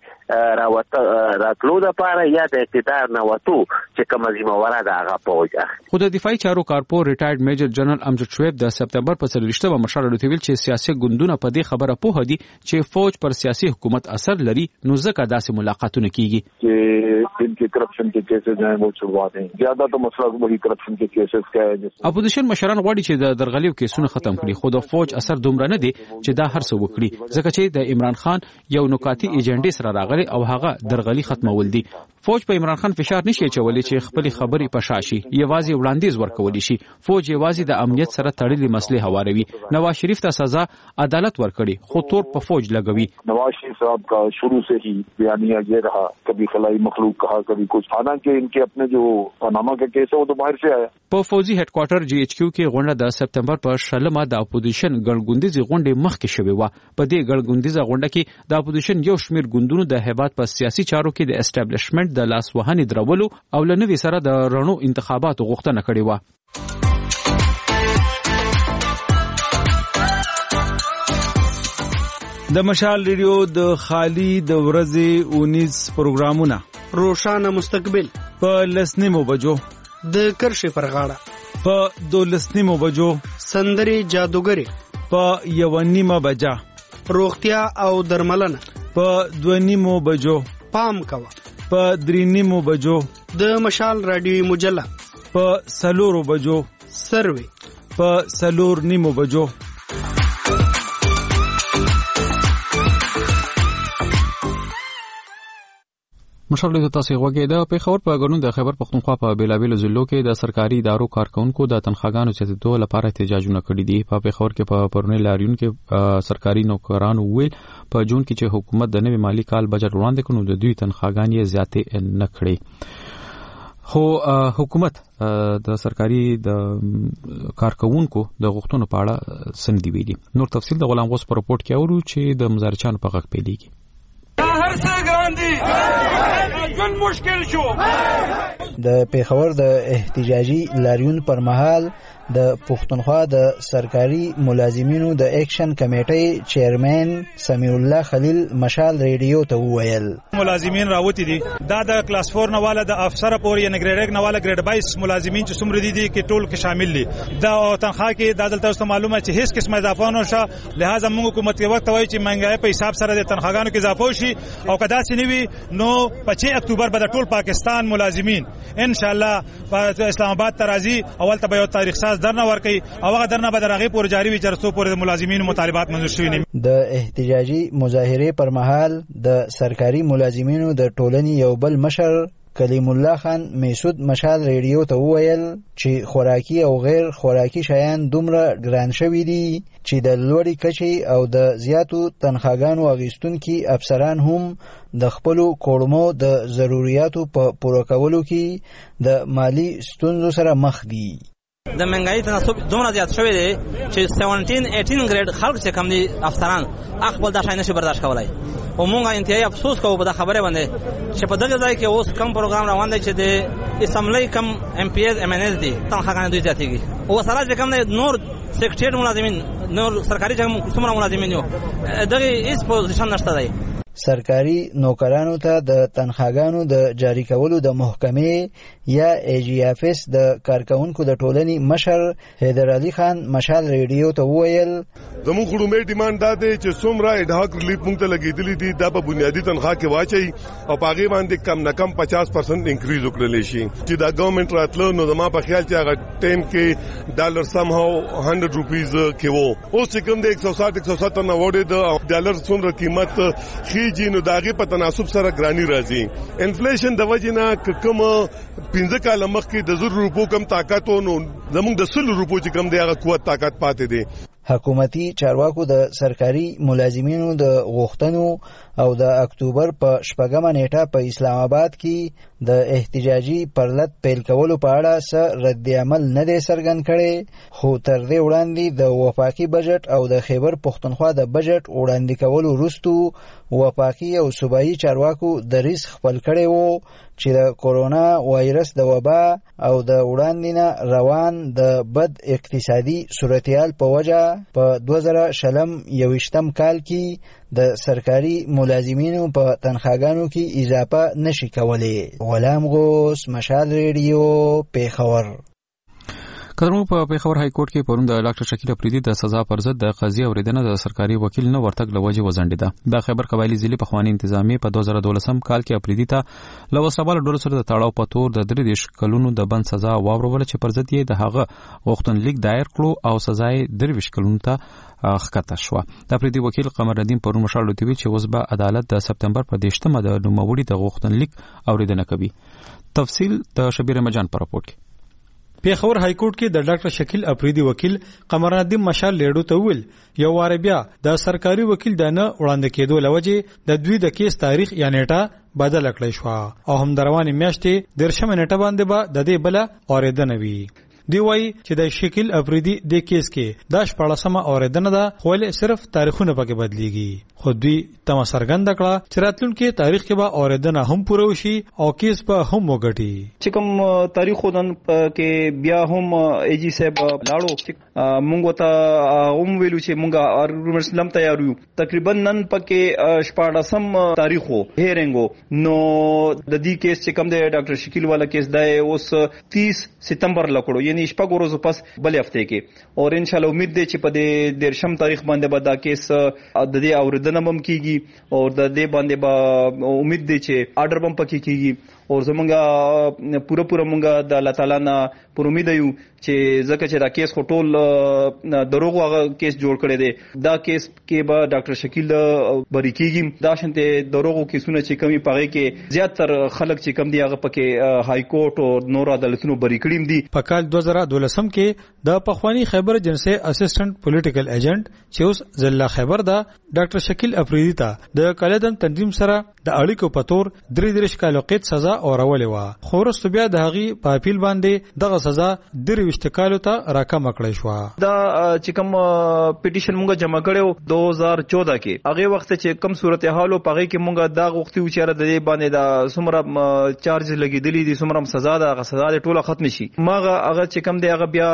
کې راتلو لپاره یا د اقتدار نه وته چې کوم ذمہواره ده هغه فوج اخلي. خو د دفاعي چارو کارپور ریټایرډ میجر جنرال امجد شعیب د سپتمبر په 23 مشر لري چې سیاسي ګوندونه په دې خبره پوه دي چې فوج پر سیاسي حکومت اثر لري نو ځکه داسې ملاقاتونه کیږي چې ان کې کرپشن के केसेस हैं वो छुड़वा दें. ज्यादा तो मसला वही करप्शन के केसेस का है. اپوزیشن مشران غواړي چې د درغلیو کیسونه ختم کړي خو د فوج اثر دومره نه دی چې دا هر څه وکړي ځکه چې د عمران خان یو نکاتی ایجنډې سره راغلي او هغه درغلي ختمول دي. فوج په عمران خان فشار نشي چولې چې خپل خبرې پشاشي یوازې وړاندیز ورکول شي. فوج یوازې د امنیت سره تړلې مسلې هواروي. نواز شریف ته سزا عدالت ورکړي خو تور په فوج لګوي. نواز شریف صاحب کا شروع سے ہی بیانیہ یہ رہا کبھی خلائی مخلوق کہا کبھی کچھ حالانکہ ان کے اپنے جو پاناما کا کیس ہے وہ تو باہر سے آیا. په فوجي هډ کوارټر جی ایچ کیو کې غونډه د سپتمبر په 16 د اپوزیشن ګڼګوندیزي غونډه مخکې شوې و. په دې ګڼګوندیزه غونډه کې د اپوزیشن یو شمیر ګوندونو د هیبات په سیاسي چارو کې د اسټابلیشمنت د لاس وهنې درولو او لنوي سره د رڼو انتخاباتو غوښتنه کړې و. د مشال ریډیو د خالی د ورځې 19 پروګرامونه روشانه مستقبل په لسنیمو بجو د کرشي فرغاړه په 12 بجو سندري جادوګری په 1 بجا روغتیا او درملنه په 2 بجو پام کوا په 3 بجو د مشال رادیو مجله په 4 بجو سروي په 4 بجو مشرلې د تاسو غوږی د پیښور په غونډه د خیبر پختونخوا په بیلابیلو ضلعو کې د سرکاري ادارو کارکونکو د تنخواګانو زیاتېدو لپاره احتجاجونه کړي دي. په پیښور کې په پرونی لاریون کې سرکاري نوکرانو ویل په جون کې چې حکومت د نوي مالی کال بجټ وړاندې کړو د دوی تنخواګانې زیاتې نه کړې. خو حکومت د سرکاري د کارکونکو د غوښتنو په اړه سندې ویلي. نور تفصیل د غلام غوث په رپورت کې اورو چې د مزارچانو په غږ پیلېږي. د پیښور د احتجاجي لاریون پر مهال د پښتونخوا د سرکاري ملازمینو د اکشن کمیټې چیرمن سمیع الله خلیل مشال ریډیو ته وویل ملازمین راوتی دي دا د کلاس 4 نواله د افسر پورې یا ګریډ 1 نواله ګریډ 22 ملازمین چې څومره دي کې ټول کې شامل دي دا تنخواه کې د دلته اوس معلومه چې هیڅ قسمه اضافه نه شو. لہذا موږ حکومت کې وخت وایي چې منګای په حساب سره د تنخواګانو کې اضافه وشي او کدا چې نیوي نو 5 اکتوبر به د ټول پاکستان ملازمین ان شاء الله په اسلام آباد ترازی اول ته یو تاریخ ساز درنه ورکي او هغه درنه به درغه پور جاری وي چرته پور د ملازمین مطالبات منظور شوي نه. د احتجاجي مظاهره پر مهال د سرکاري ملازمینو د ټولنې یو بل مشر کلیم الله خان میسود مشال ریډیو ته وویل چې خوراکي او غیر خوراکي شیان دومره ګران شوي دي چې د لوړې کچې او د زیاتو تنخواګانو اخیستونکي افسران هم د خپلو کورمو د ضرورتو په پوره کولو کې د مالی ستونزو سره مخ دي. د منګای تناسب دومره زیات شوی دی چې 17-18 ګریډ خلک چې کم دي افسران خپل دا شای نشي برداشت کولای. او مونږه انتهایی افسوس کوو په دا خبره باندې چې په دغه ځای کې اوس کم پروګرام روان دی چې د اسمبلی کم ایم پی ایز ایم ان ایز دي تنخواګانې دوی زیاتېږي او سره چې کم دی نور سیکریټریټ ملازمین نور سرکاري څومره ملازمین یو دغه هیڅ پوزیشن نشته دی. سرکاري نوکرانو ته د تنخواګانو د جاری کولو د محکمې یا AGFS د کارکونکو د ټولنې مشر حیدر علي خان مشال ریډیو ته وویل زموږ خړومې ډیمانډ دا دی چې څومره اډهاک ریلیف مونږ ته لګېدلې دي دا په بنیادی تنخواه کې واچي او په هغې باندې کم نه کم 50% انکریز وکړلی شي چې دا ګورنمنټ راتله نو زما په خیال چې هغه ټایم کې ډالر سم هاو 100 روپیز کې وو اوس چې کوم د 160 نه وړي د ډالر څومره قیمت خېږي نو د هغې په تناسب سره ګراني راځي انفلیشن د وجې نه کوم 15 کاله مخکې د 100 روپو کم طاقت و نو زموږ د 100 روپو چې کم دی هغه قوت طاقت پاتې دی حکومتي چارواکو د سرکاري ملازمینو د غوښتنو او د اکتوبر په 8مه نیټه په اسلام آباد کې د احتجاجي پرلط پیل کولو په اړه څه رد عمل نه دی څرګند کړی خو تر دې وړاندې د وفاقي بجټ او د خیبر پښتونخوا د بجټ وړاندې کولو وروسته وفاقي او صوبایي چارواکو دریځ خپل کړی وو چې د کورونا وایرس د وبا او د وړاندې نه روان د بد اقتصادي صورتحال په وجه په 2021 کال کې د سرکاري ملازمینو په تنخواګانو کې اضافه نشي کولی. غلام غوث مشال ریډیو پیښور. کدرمو په پیښور های کورټ کې پرون د ډاکټر شکیل افریدي د سزا پر ضد د قضیه اوریدنه د سرکاري وکیل نه ورتګ لوجه وزنډیده. د خیبر قبایلی ضلع په خوانی انتظامی په 2012 کال کې افریدي ته لوسابل ډول سره د تاړاو په تور د 3 کلونو د بند سزا واورول چې پر ضد یې د هغه غوښتنلیک دایر کړو او سزا یې 3 کلونو ته خکته شو. د افریدي وکیل قمر الدین پرون مشال لوتوی چې اوس به عدالت د سپتمبر په 18مه د نوموړي د غوښتنلیک اوریدنه کوي. تفصیل د شبیر مجان پر راپورټ کې. پیښور های کورټ کې د ډاکټر شکیل افریدي وکیل قمر الدین مشال لیډو ته ویل یو وار بیا د سرکاري وکیل د نه وړاندې کېدو لوجه د دوی د کیس تاریخ یا نیټه بدل کړی شو او هم روانې میاشتې 13 نیټه باندې به د دې بل اوریدنه وی. دی وای چې د شکیل افریدي د کیس کې د 14مه اوریدنه ده خو صرف تاریخونه پکې بدلیږي. خو دوی تم سرګند کړه چې راتلونکي تاریخ کې به اوریدنه هم پوره وشي او کیس به هم وګټي. چې کوم تاریخونه کې بیا هم ایجی صاحب لاړو مونږ ته ویلو چې مونږه ارګومنټس لم تیار یو تقریبا نن پکې 14م تاریخو هیرنګو نو د دې کیس چې کوم د ډاکټر شکیل والا کیس دی اوس 30 ستمبر لکړو یعنی شپږ ورځې پس بلې هفته کې اور ان شاء الله امید دی چې په دې 13 تاریخ باندې به دا کیس د دې اوریدنه هم کیږي او د دې باندې به امید دی چې آرډر هم پکې کیږي او زمونږه پوره مونږه د الله تعالی نه پر امید یو چې ځکه چې دا کیس خټول دروغ هغه کیس جوړ کړی دی دا کیس کې به ډاکټر شکیل بری کیږي دا شنته دروغو کیسونه چې کمی پغې کې زیاتر خلک چې کم دی هغه پکې های کورټ او نور عدالتونو بری کړیم دي. په کال 2012 کې د پخوانی خیبر جنسي اسسټنټ پولیټیکل ایجنټ چې اوس ضلع خیبر دا ډاکټر شکیل افریدي ته د کلیدن تنظیم سره د اړیکو په تور 3 کالو قید سزا اورولې و خو وروسته بیا د هغې په اپیل باندې دغه سزا 23 کالو ته راکمه کړی شو. دا چې کوم پټیشن مونږ جمع کړو 2014 کې هغه وخت چې کوم صورتحال په هغه کې مونږ دا غوښتي و چې د دې باندې دا څومره چارج لګیدلې دي څومره سزا ده هغه سزا ټوله ختم شي. ماغه هغه چې کوم دی هغه بیا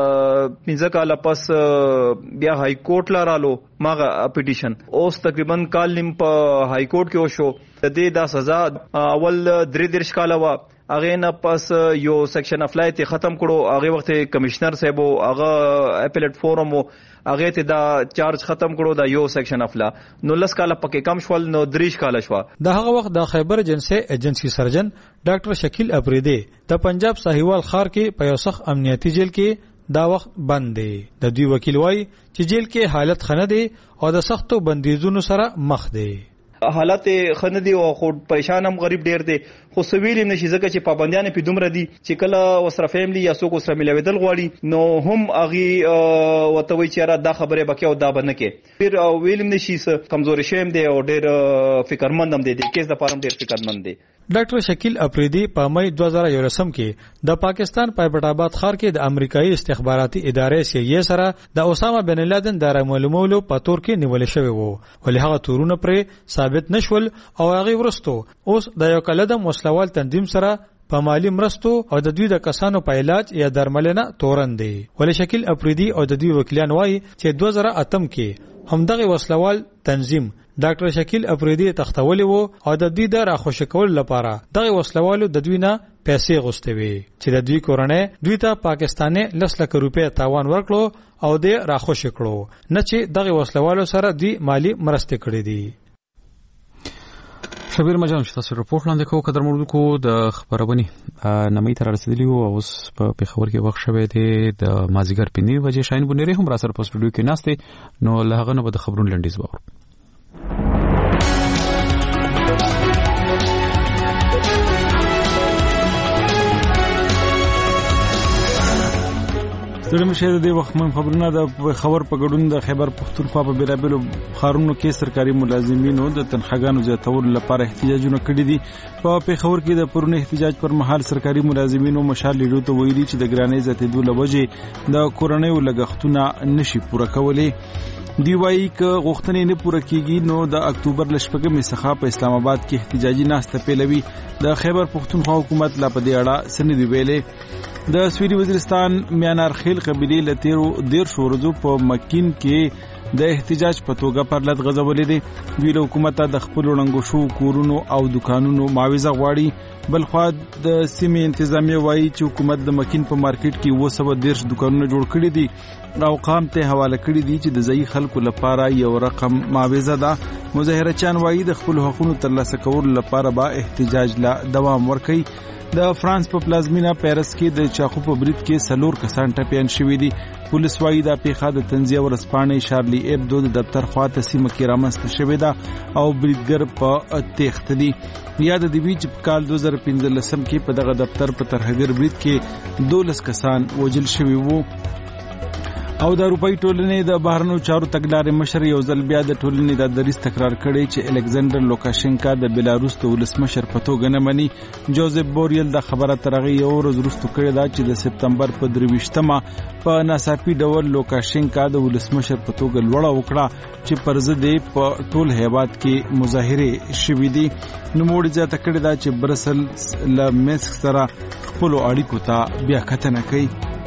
15 کال پس بیا های کورټ لارالو ماغه پټیشن اوس تقریبا کال نیم په های کورټ کې وشو. د دې دا سزا اول 3 کال و هغه نه پس یو سیکشن اف لایت ختم کړو هغه وخت کمشنر صاحب هغه اپیلیټ فورم هغه ته دا چارج ختم کړو دا یو سیکشن اف لا نو لس کال پکې کم شول نو 3 کال شو. د هغه وخت د خیبر جنسي ایجنسی سرجن ډاکټر شکیل افریدي د پنجاب ساحیوال خار کې په یو سخت امنیتي جیل کې دا وخت بند دی. د دوی وکیل وای چې جیل کې حالت خنه دی او د سختو بندیزونو سره مخ دی. حالت خنه دی او خو پریشان هم غریب ډیر دی خو سویل نشي ځکه چې پابندیان په دومره دي چې کله وسره فیملی یا څوک سره ملویدل غواړي نو هم اغي وتوي چې را دا خبره بکې او دا بنکه پیر ویلم نشي کمزوري شیم دی او ډیر فکرمند هم دی د کیس د پاره ډیر فکرمند دی. ډاکټر شکیل افریدي په مې 2011 کې د پاکستان پایبټ آباد ښار کې د امریکایي استخباراتي ادارې CIA سره د اسامه بن لادن د معلومولو په تور کې نیول شوی وو ولې هغه تورونه پرې ثابت نشول او هغه ورستو اوس د یو کلدم وسلوال تنظیم سره په مالی مرستو او د دوی د کسانو په علاج یا درملنه تورن دی. ولې شکیل افریدي او د دوی وکیلان وایي چې 2008 کې همدغه وسلوال تنظیم ډاکټر شکیل افریدي تختولې وو او د دوی د راخوش کول لپاره دغه وسلوالو د دوی نه پیسې غوښتوي چې د دوی کورنۍ دوی ته پاکستاني 10 لک روپیا تاوان ورکړو او د راخوش کړو نه چې دغه وسلوالو سره دوی مالی مرسته کړې دي. شبیر مجان چې تاسو رپورټ لاندې کوو قدر مردو د خبرونه نمې تر رسیدلی او اوس په پیښور کې وخت شوه دی د مازیګر په 9 بجې شاین بونری هم را سره په سټوډیو کې ناشته نو لهغه نه به د خبرونو لنډیز وو. ستړي مشه د وخت مهم خبرونه د خبر په ګډون د خیبر پختونخوا په بیلابلو خارونو کې سرکاري ملازمینو د تنخواګانو زیاتولو لپاره احتجاجونه کړي دي. په پیښور کې د پرونی احتجاج پر مهال سرکاري ملازمینو مشال لیدو ته ویلي چې د ګرانۍ زیاتېدو له وجې د کورنیو لګښتونه نشي پوره کولی. دی وايي ک غوښتنې نه پوره کیږي نو د اکتوبر لشپږمې څخه په اسلام آباد کې احتجاجي ناسته پیلوي. د خیبر پختونخوا حکومت لا په دې اړه سند ویلې. د سویلي وزیرستان میانار خیل قبیلې لتیرو 1.5 ورځو په مکین کې د احتجاج په توګه پرلط غځولې دي. ویل حکومت د خپل وړاندو شو کورونو او دکانونو معاوضه غواړي. بلخو د سیمې انتظامیه وایي چې حکومت د مکین په مارکیټ کې 210 دکانونه جوړ کړي دي او قام ته حواله کړي دي چې د ځای خلکو لپاره یو رقم معاوضه ده. مظاهره چان وایي د خپل حقوقو ترلاسه کولو لپاره به احتجاج لا دوام ورکړي. د فرانس په پلازمینا پیرس کې د چاقو په برید کې 4 کسان ټپیان شوي دي. پولیس وایي دا پیښه د تنزیه ورځپاڼې شارلی ایبدو د دفتر خواته سیمه کې رامنځته شوې ده او بریدګر په تېښته دي. یاد دی چې په کال 2015 کې په دغه دفتر په ترهګر برید کې 12 کسان وژل شوي وو. او د اروپאי ټولنې د بهرنیو چارو تګلارې مشر یو ځل بیا د ټولنې د دریس تکرار کړي چې الکساندر لوکاشنکا د بیلاروس د ولسمشر په توګه نه مني. جوزف بوریل د خبره ترغه یو ورځ وروسته کړی دا چې د سپتمبر په 23مه په ناڅاپي ډول لوکاشنکا د ولسمشر په توګه لوړه وکړه چې پر ضد په ټول هیواد کې مظاهره شوې دي. نو موږ ځکه کړی دا چې برسل له مینسک سره خپل اړیکو ته بیا کتنه کوي.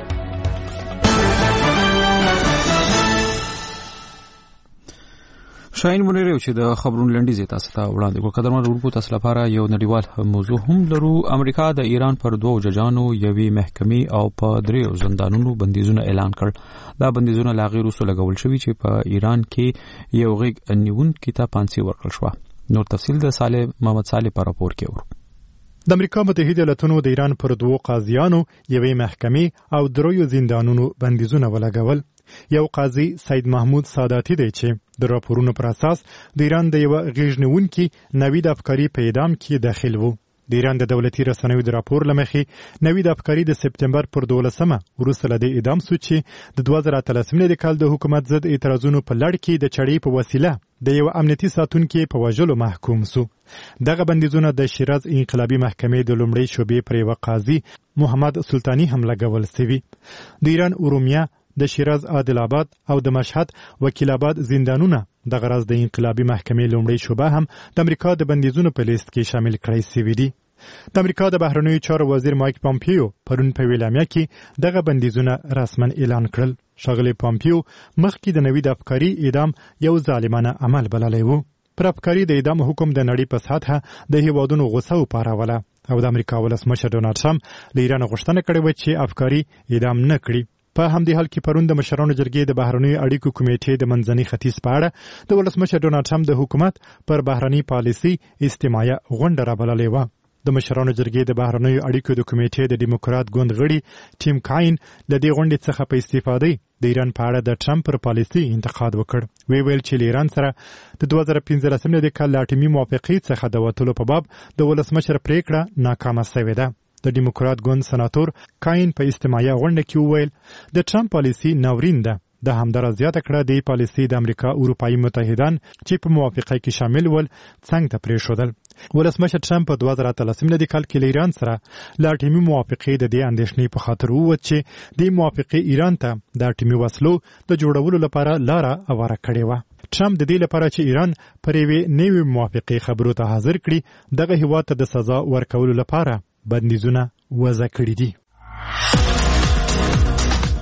شاین مونږ چې د خبرونو لنډیز تاسو ته وړاندې کوو. قدرمن ورکو تاسو لپاره یو نړیوال موضوع هم لرو. امریکا د ایران پر 2 ججانو یوې محکمې او په 3 زندانونو بندیزونه اعلان کړ. دا بندیزونه لا غیر وسو لګول شوی چې په ایران کې یو غږ نیون کتاب پانسي ورکړل شو. نور تفصیل د صالح محمد صالح پر راپور کې ورو. د امریکا متحده ایالاتونو د ایران پر 2 قاضیانو یوې محکمې او 3 زندانونو بندیزونه ولګول. یو قاضي سید محمود ساداتی دی چې د راپورونو پر اساس د ایران د یو غیژنونکي نوید افکاری په اعدام کې داخل وو. د ایران د دولتي رسنیو د راپور لمخې نوید افکاری د سپتمبر پر 12مه وروسته له اعدام شو چې د 2013 کال د حکومت ضد اعتراضونو په لړ کې د چړې په وسیله د یو امنیتي ساتونکو په وژلو محکوم شو. دغه بندیزونه د شیراز انقلابي محکمې د لومړي شوبې پر یو قاضي محمد سلطانی هم لګول شوی. د ایران ارومیه د شیراز عادل آباد او د مشهد وکیل آباد زندانونه د غرض د انقلابي محکمې لومړی شوبه هم د امریکا د بندیزونو په لیست کې شامل کړی شوی دی. د امریکا د بهرنیو چارو وزیر مایک پامپیو پرون په ویلامیا کې دغه بندیزونه رسما اعلان کړل. ښاغلی پامپیو مخکې د نوید افکاری اعدام یو ظالمانه عمل بللی وو. پر افکاری د اعدام حکم د نړۍ په سطحه د هیوادونو غوسه وپاروله او د امریکا ولسمشر ډونالډ ټرمپ له ایران غوښتنه کړې وه چې افکاری اعدام نه کړي. په همدې حال کې پرون د مشرانو جرګې د بهرنیو اړیکو کمیټې د منځني ختیځ په اړه د ولسمشر ډونالډ ټرمپ د حکومت پر بهرنی پالیسي استماعیه غونډه رابللې وه. د مشرانو جرګې د بهرنیو اړیکو د کمیټې د ډیموکرات ګوند غړي ټیم کاین له دې غونډې څخه په استفادې د ایران په اړه د ټرمپ پر پالیسي انتقاد وکړ. ویل چې ایران سره د 2015 کال اټومي موافقې څخه د وتلو په باب د ولسمشر پریکړه ناکامه شوې ده. د ډیموکرات ګوند سناتور کاین په استماعیه غونډه کې وویل د ټرمپ پالیسي ناورین ده. د همدارا زیاته کړه د پالیسي د امریکا اروپאי متحدان چې په موافقه کې شامل ول څنګه ته پریښودل. ولسمشر ټرمپ په 2013 کال کې ایران سره لا اټومي موافقې د دې اندېښنې په خاطر ووت چې د موافقې ایران ته د اټومي وسلو د جوړولو لپاره لاره هواره کړې وه. ټرمپ د دې لپاره چې ایران پر یوې نوې موافقې خبرو ته حاضر کړي دغه هیواد ته د سزا ورکولو لپاره بندیزونه وضع کړي دي.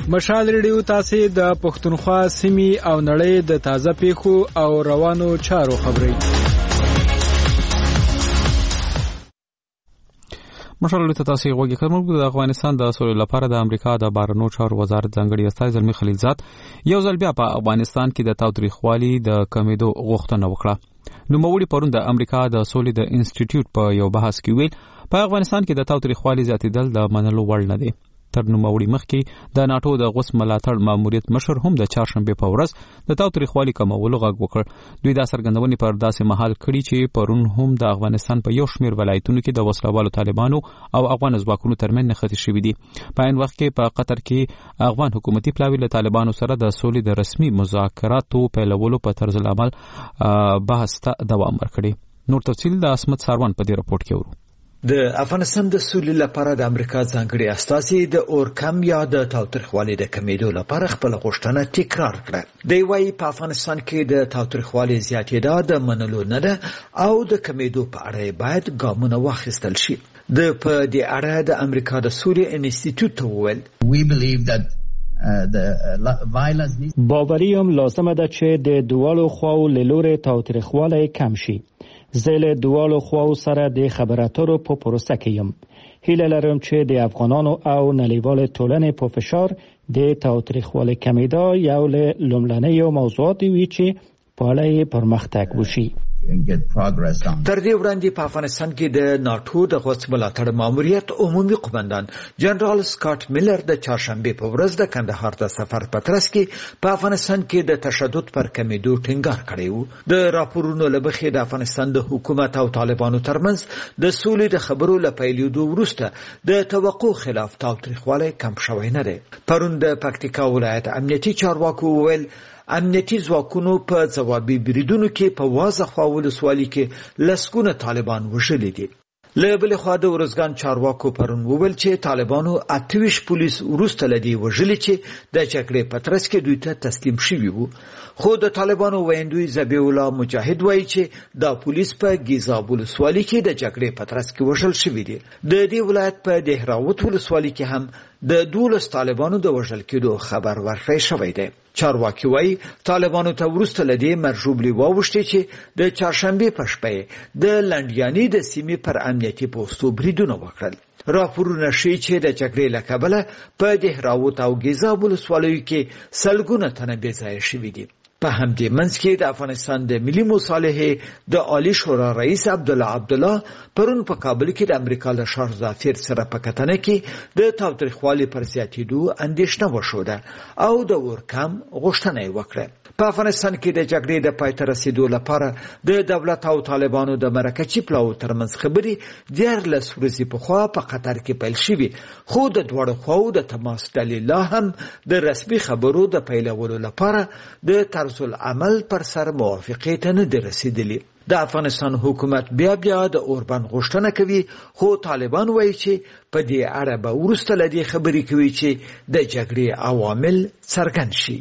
مشال ریډیو تاسو د پښتونخوا سیمې او نړۍ د تازه پیښو او روانو چارو خبري مشال ته تاسو غوږی کوم د افغانستان د سولې لپاره د امریکا د بهرنیو چارو وزارت ځانګړي استازي زلمی خلیلزاد یو ځل بیا په افغانستان کې د تاوتریخوالي د کمیدو غوښتنه وکړه. نوموړي پرون د امریکا د سولې د انسټیټیوټ په یو بحث کې ویل په افغانستان کې د تاوتریخوالي زیاتېدل د منلو وړ نه دي. تر نوموړي مخکې د ناتو د غوس ملاتړ ماموریت مشر هم د چهارشنبه په ورځ د تاوتریخوالي کمولو غږ وکړ. دوی دا څرګندونې پر داسې مهال کړي چې پرون هم د افغانستان په یو شمېر ولایتونو کې د وسلوالو طالبانو او افغان ځواکونو ترمنځ نښتې شوې دي. په عین وخت کې په قطر کې افغان حکومتي پلاوی له طالبانو سره د سولې د رسمي مذاکراتو پیلولو په طرز العمل بحث ته دوام ورکړي. نور تفصیل د اسمت ساروان په دې راپورټ کې ورو. د افغانستان د سولې لپاره د امریکا ځانګړي استازي د اورکم یا د تاوتریخوالي د کمیدو لپاره خپل غوښتنه تکرار کړه. دی وايي په افغانستان کې د تاوتریخوالي زیاتېدا د منلو نه ده او د کمیدو په اړه باید ګامونه واخیستل شي. د په دې اړه د امریکا د سولې انسټیټیوټ وویل باوري هم لازمه ده چې د دوالو خواو له لوري تاوتریخوالی کم شي. زیل دوالو خواو سره د خبراتو په پروسه کې یم. هیله لرم چې د افغانانو او نړیوال ټولنې په فشار د تاوتریخوالي کمیدا یو له لومړنیو موضوعاتو وي چې په اړه پرمختګ وشي. تر دې وړاندې په افغانستان کې د ناتو د غوڅ ملاتړ ماموریت عمومي قومندان جنرال سکاټ میلر د چهارشنبه په ورځ د کندهار د سفر په ترڅ کې په افغانستان کې د تشدد پر کمیدو ټینګار کړی و. د راپورونو له مخې د افغانستان د حکومت او طالبانو ترمنځ د سولې د خبرو له پیلېدو وروسته د توقع خلاف تاوتریخوالی کم شوی نه دی. پرون د پکتیکا ولایت امنیتي چارواکو وویل امنیتي ځواکونو په ځوابي بریدونو کې په واضح ولسوالۍ کې لسګونه طالبان وژلي دي. له بل خوا د ورزګان چارواکو پرون وویل چې طالبانو 28 پولیس وروسته لدی وژلي چې د جګړې په ترڅ کې دوی ته تسلیم شوي وو. خو د طالبانو ویندوی ذبیح الله مجاهد وایي چې دا پولیس په ګیزاب ولسوالۍ کې د جګړې په ترڅ کې وژل شوي دي. د دې ولایت په دهراوت ولسوالۍ کې هم د 12 طالبانو د وژل کېدو خبر ورکړی شوی دی. چارواکي وایي طالبانو ته وروسته لدی مرجوبلی واوښتي چې د چهارشنبه په شپه د لنډیاني د سیمې پر امنیتي پوسټو بریدونه وکړل. راپورونه ښیي چې د جګړې له کبله په دهراوت او ګیزاب ولسوالیو کې سلګونه تنه بې ځایه شوي دي. په همدې منځ کې د افغانستان د ملي مصالحې د عالی شورا رئیس عبدالله پرون په کابل کې د امریکا له شاه ظفر سره په کتنه کې د تاوتریخوالي پر زیاتېدو اندېښنه وښوده او د ورکم غوښتنه یې وکړه. په افغانستان کې د جګړې د پای ته رسیدو لپاره د دولت او طالبانو د مرکزي پلاوو ترمنځ خبرې 14 ورځې پخوا په قطر کې پیل شوې، خو د دواړو خواو د تماس ډلې لا هم د رسمي خبرو د پیلولو لپاره د طرز العمل پر سر موافقې ته نه دي رسیدلي. د افغانستان حکومت بیا د اوربند غوښتنه کوي، خو طالبان وایي چې په دې اړه به وروسته له دې خبرې کوي چې د جګړې عوامل څرګند شي.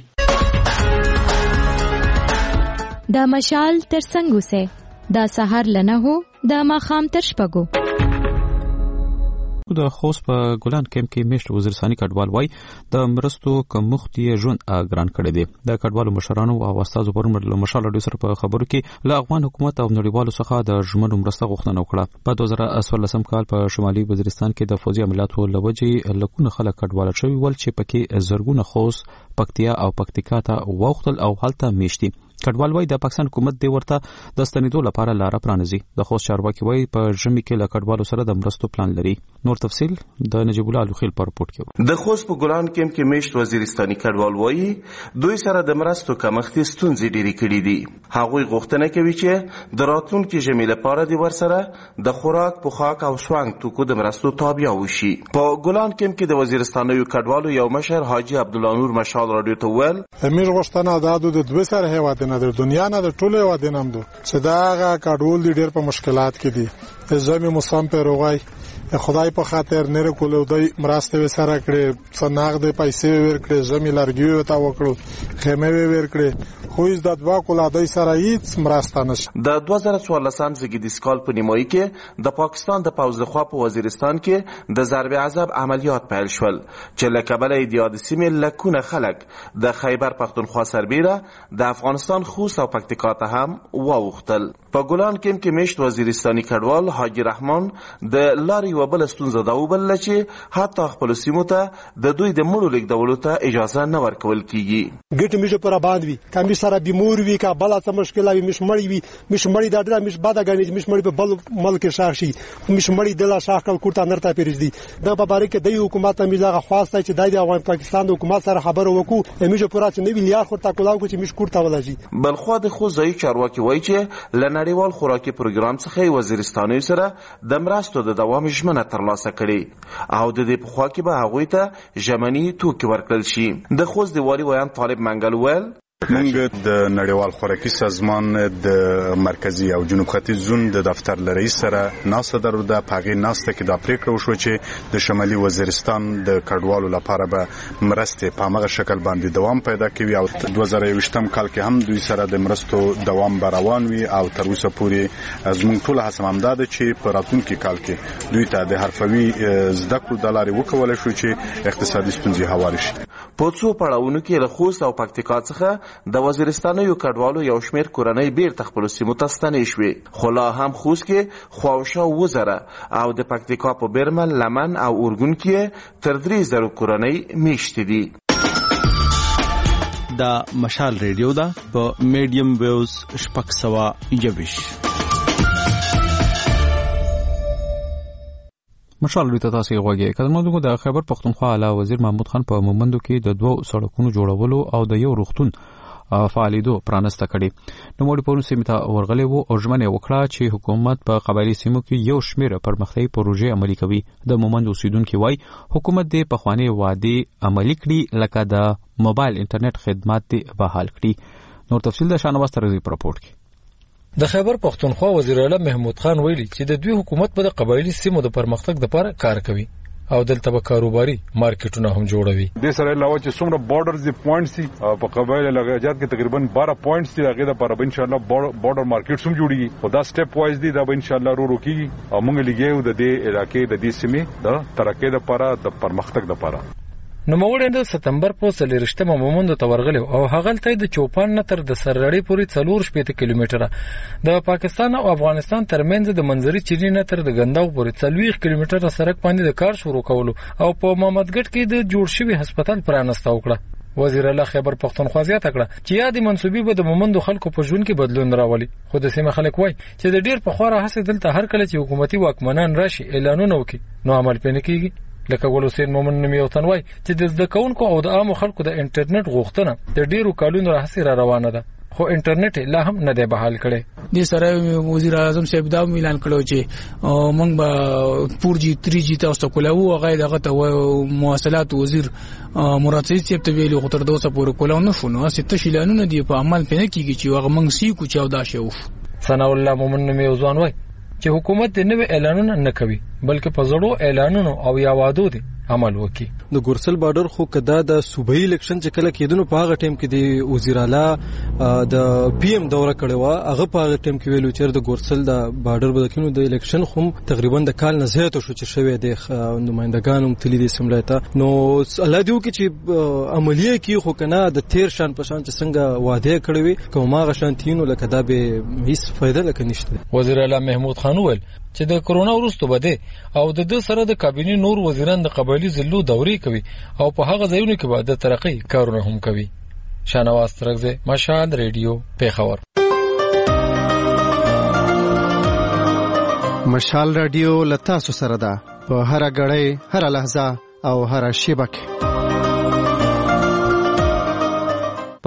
دا مشال تر څنګه سه دا سحر لنه هو دا ماخام تر شپګو. د خوست په ګلان کمپ کې میشت وزیرستاني کډوال وای د مرستو کمښت یې ژوند ګران کړی دی. د کډوالو مشرانو او استادو پرون له مشال ډیو سره په خبرو کې له افغان حکومت او نړیوالو څخه د ژمنو مرسته غوښتنه وکړه. په 2014 کال په شمالي وزیرستان کې د فوجي عملیاتو لوجې لکونه خلک کډوال شوي ول چې پکې زرګونه خوست، پکتیا او پکتیکا ته وختل او هلته میشتي. کډوال وای د پاکستان حکومت دی ورته د ستنېدو لپاره لار پرانځي. د خوست چارواکي وای په ژمي کې له کډوالو سره د مرستو پلان لري. نور تفصیل د نجیب الله الخیل په رپورټ کې. د خوست په ګلان کمپ کې میشت وزیرستاني کډوال وای دوی سره د مرستو کمښت ستونزې ډېرې کړې دي. هغوی غوښتنه کوي چې د راتلونکي ژمي لپاره د ورسره د خوراک، پوښاک او سوانګ توکو د مرستو تابع وشي. په ګلان کمپ کې د وزیرستاني کډوالو یو مشر حاجی عبدالله نور مشال رادیو ته ویل امیر غوښتنه د دوه سره هیواد نه د دنیا نه د ټولو هیوادونو هم دي چې دا کډوال ډېر په مشکلات کې دي. زمي موسم په روغای خدای په خاطر نه کولو دوی مرسته سره کړې سناغ د پیسې ورکړې زمي لارګي وتا وکړو خیمه ورکړې خو هیڅ د دوا کولا دوی سره هیڅ مرسته نشته. د 2014 زیږدیز کال په نیمایي کې د پاکستان د پوځ لخوا په وزیرستان کې د ضرب عذاب عملیات پیل شول چې له کبله د سیمې لکونه خلک د خیبر پختونخوا سربیره د افغانستان خوست او پکتیکا ته هم واوښتل. په ګلان کې میشت وزیرستاني کډوال حاجی رحمان د لارې یوه بله ستونزه دا وبلله چې حتی خپلو سیمو ته د دوی د مړو لیږدولو ته اجازه نه ورکول کیږي. ګټې میشه پر آباد وي که میش سره بیمور وي که بله څه مشکله وي میش مړی وي میش مړی دا ډېره میش بده ګڼي چې میش مړی په بل ملک شاخ شي میش مړی دله شاخ کړل کور ته نرته پرېږدي. دا په باره کې دی حکومت ته مې دغه خواست دی چې دی د پاکستان د حکومت سره خبره وکړو میشه پوره چې نوي لیار خورته کولا وکړو چې میش کور ته ولاړ شي. بلخوا د خوځایي چارواکي وایي چې له نړیوال خوراکي پروګرام څخه وزیرستانیو سره د مرستو د دوام ژمنه ترلاسه کړې او د دې په خوا کې به هغوی ته ژمني توکي ورکړل شي. د خوست د والي ویان طالب منګل ویل موږ د نړیوال خوراکي سازمان د مرکزی او جنوب ختیځ زون د دفتر رئیس سره ناسته درلوده. په هغې ناسته کې دا پریکړه وشوه چې د شمالي وزیرستان د کډوالو لپاره به مرستې په همغه شکل باندې دوام پیدا کوي او 2021 کال کې هم دوی سره د مرستو دوام به روان وي او تر اوسه پورې زموږ ټوله هڅه همدا ده چې په راتلونکي کال کې دوی ته د حرفوي زده کړو د لارې وکولی شو چې اقتصادي ستونزې هوارې شي. په څو پړاوونو کې له خوست او پکتیکا څخه د وزیرستانیو کډوالو یو شمیر کورنۍ بیرته خپلو سیمو ته ستنې شوې خو لا هم خوست کې خواوشا 2000 او د پکتیکا په بیرمل لمن او اورګون کې تر 3000 کورنۍ میشتې دي. دا مشال ریډیو ده په میډیم ویوز 620. مشال ریته تاسو غوږی کله د خیبر پختونخوا اعلی وزیر محمود خان په مومندو کې د 2 سړکونو جوړولو او د یو روغتون فعالیدو پرانسته کړي. نو موږ په سیمه ته ورغلې وو او ژمنه وکړه چې حکومت په قبایلی سیمو کې یو شمېر پرمختیايي پروژې عملي کوي. د مومند اوسیدونکو وای حکومت د پخوانی وعده عملي کړي لکه د موبایل انټرنیټ خدمات دی بحال کړي. نور تفصیل د شانواز ترغیب راپورټ کې. د خیبر پختونخوا وزیر اعلی محمود خان ویلي چې د دوی حکومت په قبایلی سیمو د پرمختګ لپاره کار کوي او دلته به کاروباري مارکیټونه هم جوړوي. د سره علاوه چې څومره بارډرز دی پوینټس دي په قبایل لګاجات کې تقریبا 12 پوینټس دي هغه د لپاره ان شاء الله بارډر مارکیټس هم جوړيږي او دا سټپ وایز دي دا ان شاء الله ورو کیږي او موږ لګیو د دې علاقې د دې سیمې د ترقې لپاره د پرمختګ لپاره. نو موږ د سپتمبر په 30مه مومند ته ورغلو او هغه ته د چوپان نه تر د سرلړۍ پورې 4 کیلومتره د پاکستان او افغانستان ترمنځ د منځري چینی نه تر د ګنداو پورې 40 کیلومتره سړک باندې د کار شروع کولو او په محمدګټ کې د جوړ شوی هسپتال پرانسته وکړه. وزیر اعلی خیبر پختونخوا زیاته کړه چې یادې منسوبي به د مومندو خلکو په ژوند کې بدلون راولي. خو د سیمه خلک وای چې د ډیر په خوره هڅه دلته هر کله چې حکومتي واکمنان راشي اعلانونه وکړي نو عمل پېنه کیږي. لکه ګل حسین مومن نوم یو تنوي چې د زده کوونکو او د عامو خلکو د انټرنیټ غوښتنه د ډیرو کالونو راهسي را روانه ده خو انټرنیټ لا هم نه دی بحال کړي. د سره وزیر اعظم صاحب دا اعلان کړو چې موږ به 4G 3G تاسو کولاو هغه دغه ته مواصلات وزیر مراد سید صاحب ته ویلو خو تر 200 پورې کولاو نه شو. نو ست شیلانونه دی په عمل پنه کیږي چې هغه موږ سی کو چاو دا شو. ثنا الله مومن نوم یو ځوان وای چې حکومت د نوې اعلانونه نه کوي بلکې په زړو اعلانونو او یا وعدو دي عمل وکي. د ګورسل بارډر خو کدا د صوبایي الیکشن چې کله کېدونو په هغه ټیم کې د وزیر اعلی د پی ایم دوره کړې و هغه په هغه ټیم کې ویلو چې د ګورسل د بارډر بدکینو د الیکشن خو تقریبا د کال نه زیات شو چې شوی د نمائندګانو تللی د سملایته. نو الله دیو کې چې عملیه کې خو کنه د تیر شان په شان چې څنګه وعده کړې وي کومه غشانتینو لکه دا به هیڅ فائدہ لکه نشته. وزیر اعلی محمود خان ویل چې د کرونا وروسته بده او د سره د کابینه نور وزیران د قبایلی ضلعو دورې کوي او په هغه ځایونو کې به د ترقی کارونه هم کوي. شانواز ترغزه مشال ریډیو پیښور. مشال ریډیو لتا سره ده په هر غړې هر لحظه او هر شیبه کې.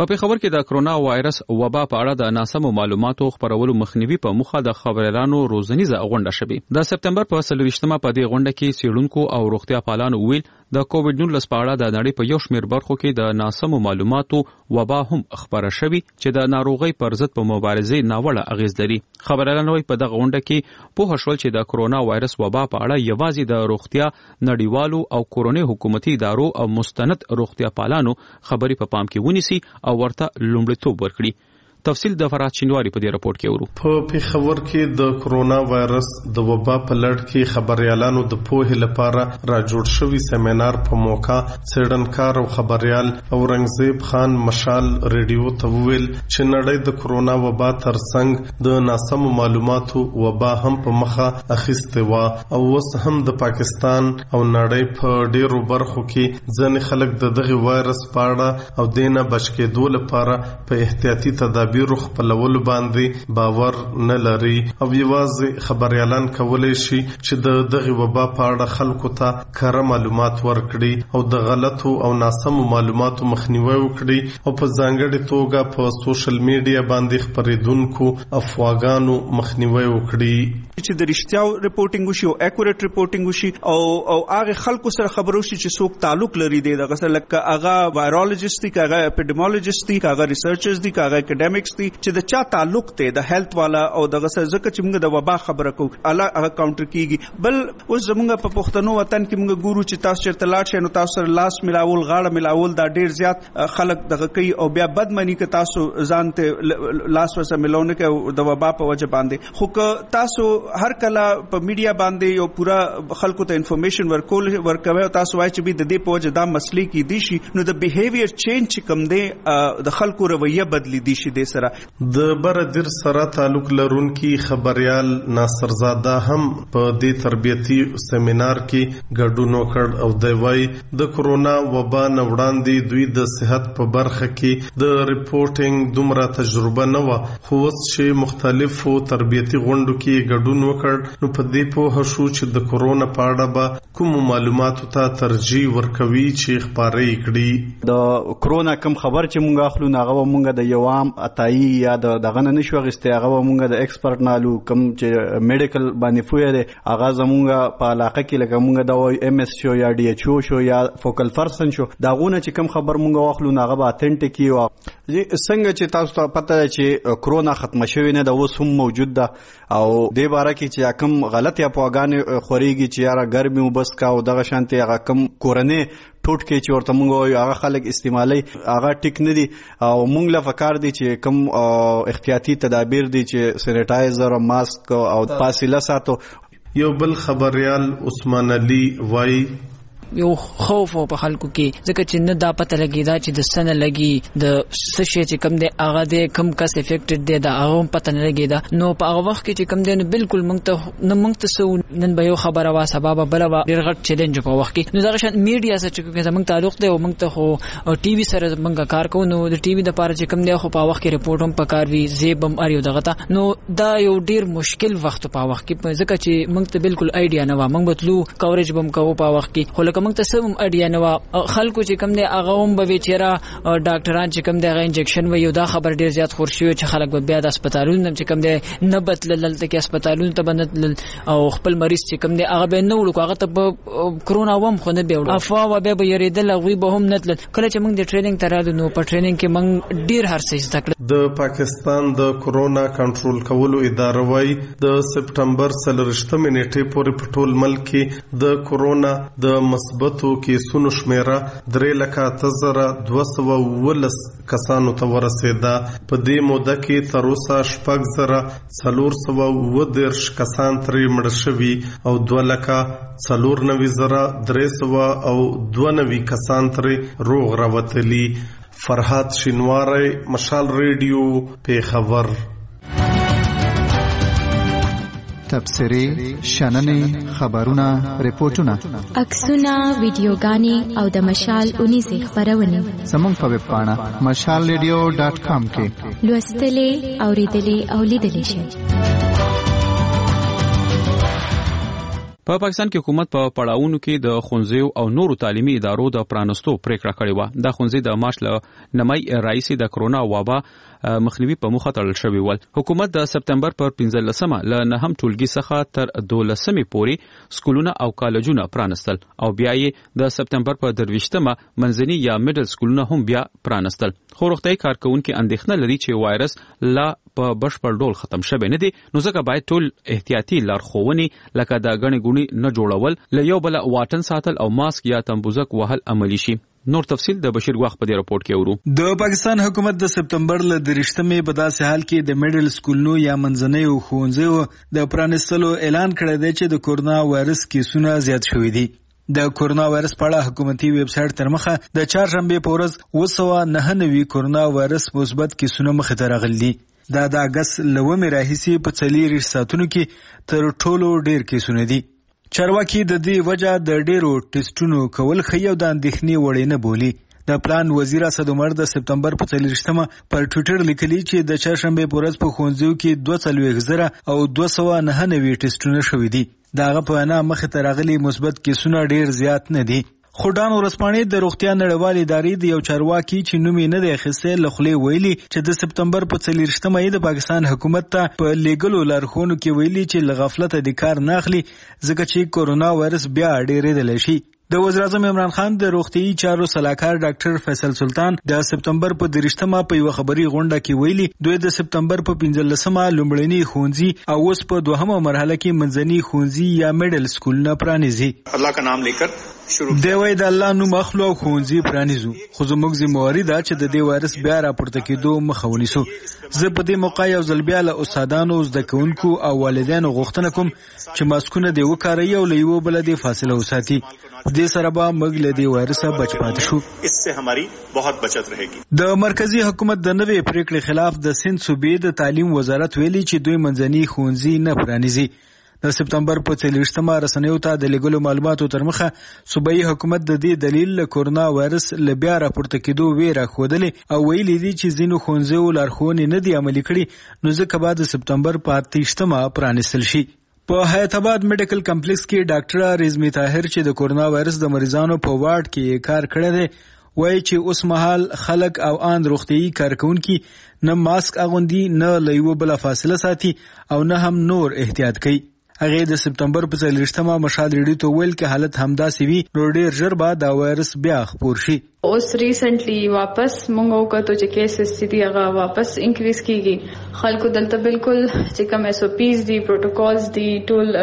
په پیښور کې د کرونا وایرس وبا په اړه د ناسمو معلوماتو خپرولو مخنیوي په موخه د خبريالانو روزنیزه غونډه شوه. د سپتمبر په 23مه په دې غونډه کې څېړونکو او روغتیا پالانو ویل د کووډ-19 په اړه د نړۍ په یو شمېر برخو کې د ناسمو معلوماتو وبا هم خبره شوه چې د ناروغۍ پر ضد په مبارزې ناوړه اغیز لري. خبريالانو په دغه غونډه کې په شول چې د کرونا وایرس وبا په اړه یوازې د روغتیا نړیوالو او کورونی حکومتي ادارو او مستند روغتیا پالانو خبري په پام کې ونیسي او ورته لومړیتوب ورکړي. تفصیل د فرات چنواری په دې راپورټ کې ورو. په پیښور کې د کرونا وایرس د وبا په لړ کې خبريالانو د پوهې لپاره راجوړ شوی سیمینار په موقع څېړنکار او خبريال اورنګزیب خان مشال ریډیو ته ویل چې نړۍ د کرونا وبا ترڅنګ د ناسمو معلوماتو وبا هم په مخه اخیسته و او اوس هم د پاکستان او نړۍ په ډیرو برخو کې ځینې خلک د دغه وایرس په اړه او دینه بچ کېدو لپاره په احتیاطي تدابیر خپلولو باندې باور نه لري او یوازې خبريالان کولای شي چې د دغه وبا په اړه خلکو ته کره معلومات ورکړي او د غلطو او ناسمو معلوماتو مخنیوي وکړي او په ځانګړي توګه په سوشل میډیا باندې خبرېدونکو افواګانو مخنیوي وکړي چې د رښتیا ریپورټینګ وشي او اکورټ ریپورټینګ وشي او هغه خلکو سره خبرو شي چې څوک تعلق لري د غسر لکه هغه وایرولوژیست دي هغه اپیډیمولوژیست دي هغه ریسرچرز دي هغه اکیډمیکس دي چې د چا تعلق ته د هیلث والا او د غسر زکه چې موږ د وبا خبره کوو هغه کاونټر کیږي. بل اوس زموږ په پښتنو وطن کې موږ ګورو چې تاسو چرته لاړ شئ نو تاسو سره لاس ملاول غاړه ملاول دا ډیر زیات خلک دغه کوي او بیا بدمنی کې تاسو ځان ته لاس ورسره ملاونه کې د وبا په وجه باندې خو که تاسو هر کله په میډیا باندې یو پورا خلکو ته انفارمیشن ورکوي او تاسو وایي چې د دې په وجه دا مسلې کې دي شي نو د بیهیویر چینج کوم دی د خلکو رویه بدلی دي شي د سره. د بردر سره تعلق لرونکي خبريال ناصر زاده هم په دې تربیتی سیمینار کې ګډون وکړ او د وای د کرونا وبا نه وړاندې دوی د صحت په برخه کې د ریپورټینګ دومره تجربه نه و خو اوس چې مختلفو تربیتی غونډو کې ګډون وکړ نو په دې په شو چې د کرونا په اړه به کوم معلوماتو ته ترجیح ورکوي چې خبرې کړي. د کرونا کوم خبر چې مونږ اخلو ناغه مونږ د یو عام اتای یا دغه نه نشو غسته هغه مونږ د ایکسپرت نالو کوم چې میډیکل باندې فوی دی هغه زمونږ په علاقه کې لکه مونږ د ام اس شو یا ډي ایچ او شو یا فوکل پرسن شو داغونه چې کوم خبر مونږ واخلو ناغه به اتنټیک یو څنګه چې تاسو ته پته ده چې کرونا ختم شوی نه د اوس هم موجود ده او د باره کې چې کوم غلط یا پوغان خوريږي چې یاره ګرمي وبس کا او دغه شانتي هغه کوم کورنۍ ټوټ کې چې ورته مونږ هغه خلک استعمالي هغه ټیک نه دي او مونږ له فکر دي چې کوم احتیاطي تدابیر دي چې سینیټایزر او ماسک او فاصله ساتو. یو بل خبريال عثمان علي وای یو خوف په خلکو کې ځکه چې نه دا پته لګیدا چې د سن لګي د سشي چې کم دی هغه د کم کس افیکټډ دی دا هغه پته نه لګیدا نو په هغه وخت کې چې کم دی نو بالکل مونږ ته نن به یو خبره وا سبب بل ډیر غټ چیلنج په وخت کې نو دا شان میډیا سره چې زموږ تعلق دی او مونږ ته خو ټي وي سره مونږ کار کوو نو د ټي وي د پاره چې کم دی خو په وخت کې ریپورټ هم پکار وي زیبم اړیو دغه نو دا یو ډیر مشکل وخت په وخت کې ځکه چې مونږ ته بالکل آیډیا نه و مونږ بتلو کورج بم کوو په وخت کې خو لکه مونږ ته سم اډیا نو خلکو چې کم دی هغه هم به چیرې ډاکټران چې کم دی هغه انجکشن و یو دا خبر ډیر زیات خور شوی چې خلک به بیا د هسپتالونو چې کم دی نه بتلل ته کې هسپتالونو ته بنتل او خپل مریض چې کم دی هغه به نه وړو هغه ته کرونا وم خو نه به افوا و به یریدل غوي به هم نتل کله چې موږ د ټریننګ ترالو نو په ټریننګ کې موږ ډیر هر څه زده کړل. د پاکستان د کرونا کنټرول کولو اداره وايي د سپټمبر 30 نیټې پورې په ټول ملک کې د کرونا د مثبتو کیسونو شمیره 3,212 کسانو ته ورسېده. په دې موده کې تر اوسه 4,410 کسان ترې مړ شوي او 2,94,392 کسان ترې روغ راوتلي. فرحات شینواری، مشال ریډیو، پیښور. تبصرې، شننې، خبرونه، ریپورتونه، عکسونه، ویډیوګانې او د مشال 19 خبرونه زموږ په ویب پاڼه mashalradio.com کې لوستلې، اوریدلې او لیدلې شئ. په پاکستان کې حکومت په پړاوونو کې د ښوونځیو او نورو تعلیمي ادارو د پرانستو پریکړه کړې و. د ښوونځي د مارچ له نمای راځي د کرونا وبا مخنیوي په موخه تړل شوی ول. حکومت د سپتمبر پر 15مه له نهم ټولګي څخه تر 12مې پورې سکولونه او کالجونه پرانستل او بیا یې د سپتمبر په 23مه منځني یا میډل سکولونه هم بیا پرانستل. خو روغتیايي کارکونکو اندېښنه لري چې وایرس لا په بشپړ ډول ختم شوی نه دی، نو ځکه باید ټول احتیاطي لارښوونې لکه د غنې ګونی نه جوړول، له یو بل واټن ساتل او ماسک یا تنبوزک وهل عملی شي. نور تفصیل د بشیر غواخ په دې راپورټ کې ورو. د پاکستان حکومت د سپتمبر ل 23مې په داسې حال کې د میډل سکولونو یا منځنیو ښوونځیو د پرانستلو اعلان کړی دی چې د کورونا وایرس کیسونه زیات شوي دي. د کورونا وایرس په اړه حکومتي ویب سټ تر مخه د چهارشنبه په ورځ 299 کورونا وایرس مثبت کیسونه مخ ته راغلي دي. دا د اگست لومې راهیسې په 40 ساعتونو کې تر ټولو ډیر کیسونه دي. چارواکي د دې وجه د ډیرو ټیسټونو کول خي او د اندېښنې وړ نه بولي. د پلان وزیر اسد عمر د سپتمبر په 40مه پر ټوئیټر لیکلي چې د چهارشنبه په ورځ په ښوونځیو کې 42,000 او 299 ټیسټونه شوي دي. داغه په وینا مخ ته راغلي مثبت کیسونه ډیر زیات نه دي. خډان ورسپانې د روغتیا نړیوالې ادارې د یو چارواکي چې نوم یې نه دی اخیستی له خولې ویلي چې د سپتمبر په 40مه د پاکستان حکومت ته په لیږلو لارښوونو کې ویلي چې له غفلته د کار نه اخلي ځکه چې کورونا وایرس بیا ډیرېدلی شي. د وزیر اعظم عمران خان د روغتیايي چارو صلاحکار ډاکټر فیصل سلطان د سپتمبر په 30مه په یو خبري غونډه کې ویلي دوی د سپتمبر په 15مه لومړني ښوونځي او اوس په دوهمه مرحله کې منځني ښوونځي یا میډل سکولونه پرانیزي. الله کا نام لیکر دی وای د الله نوم اخلو او ښوونځي پرانیزو، خو زموږ ذمہواري ده چې د دې وایرس بیا راپورته کېدو مخه ونیسو. زه په دې موقع یو ځل بیا له استادانو، زده کوونکو او والدینو غوښتنه کوم چې ماسکونه دې وکاروي او له یو بل دې فاصله وساتي. دې سره به موږ له دې وایرسه بچ پاتې شو. اس سے ہماری بہت بچت رہے گی. د مرکزی حکومت د نوې پریکړې خلاف د سند صوبې د تعلیم وزارت ویلي چې دوی منځني ښوونځي نه پرانیزي. د سپتمبر په 40مه رسنیو ته د لګلو معلوماتو تر مخه صوبایي حکومت د دې دلیل له کورونا وایرس له بیا راپورته کېدو ویره ښودلې او ویلي دي چې ځینو ښوونځیو لارښوونې نه دي عملي کړي، نو ځکه به د سپتمبر په 28مه پرانیستل شي. په حیات آباد میډیکل کمپلیکس کې ډاکټر رزمي طاهر چې د کورونا وایرس د مریضانو په وارډ کې کار کړی دی وایي چې اوس مهال خلک او ان روغتیايي کارکونکي نه ماسک اغوندي، نه له یو بل فاصله ساتي او نه هم نور احتیاط کوي. هغه د سپتمبر په 40مه مشال ریډیو ته ویل کې حالت همداسې وي نو ډیر ژر به دا وایرس بیا خپور شي. اوس ریسنټلی واپس مونږ وکړو چې کیسز دي هغه واپس انکریز کیږي. خلکو دلته بالکل چې کوم اس او پیز دي، پروتوکولز دي، ټول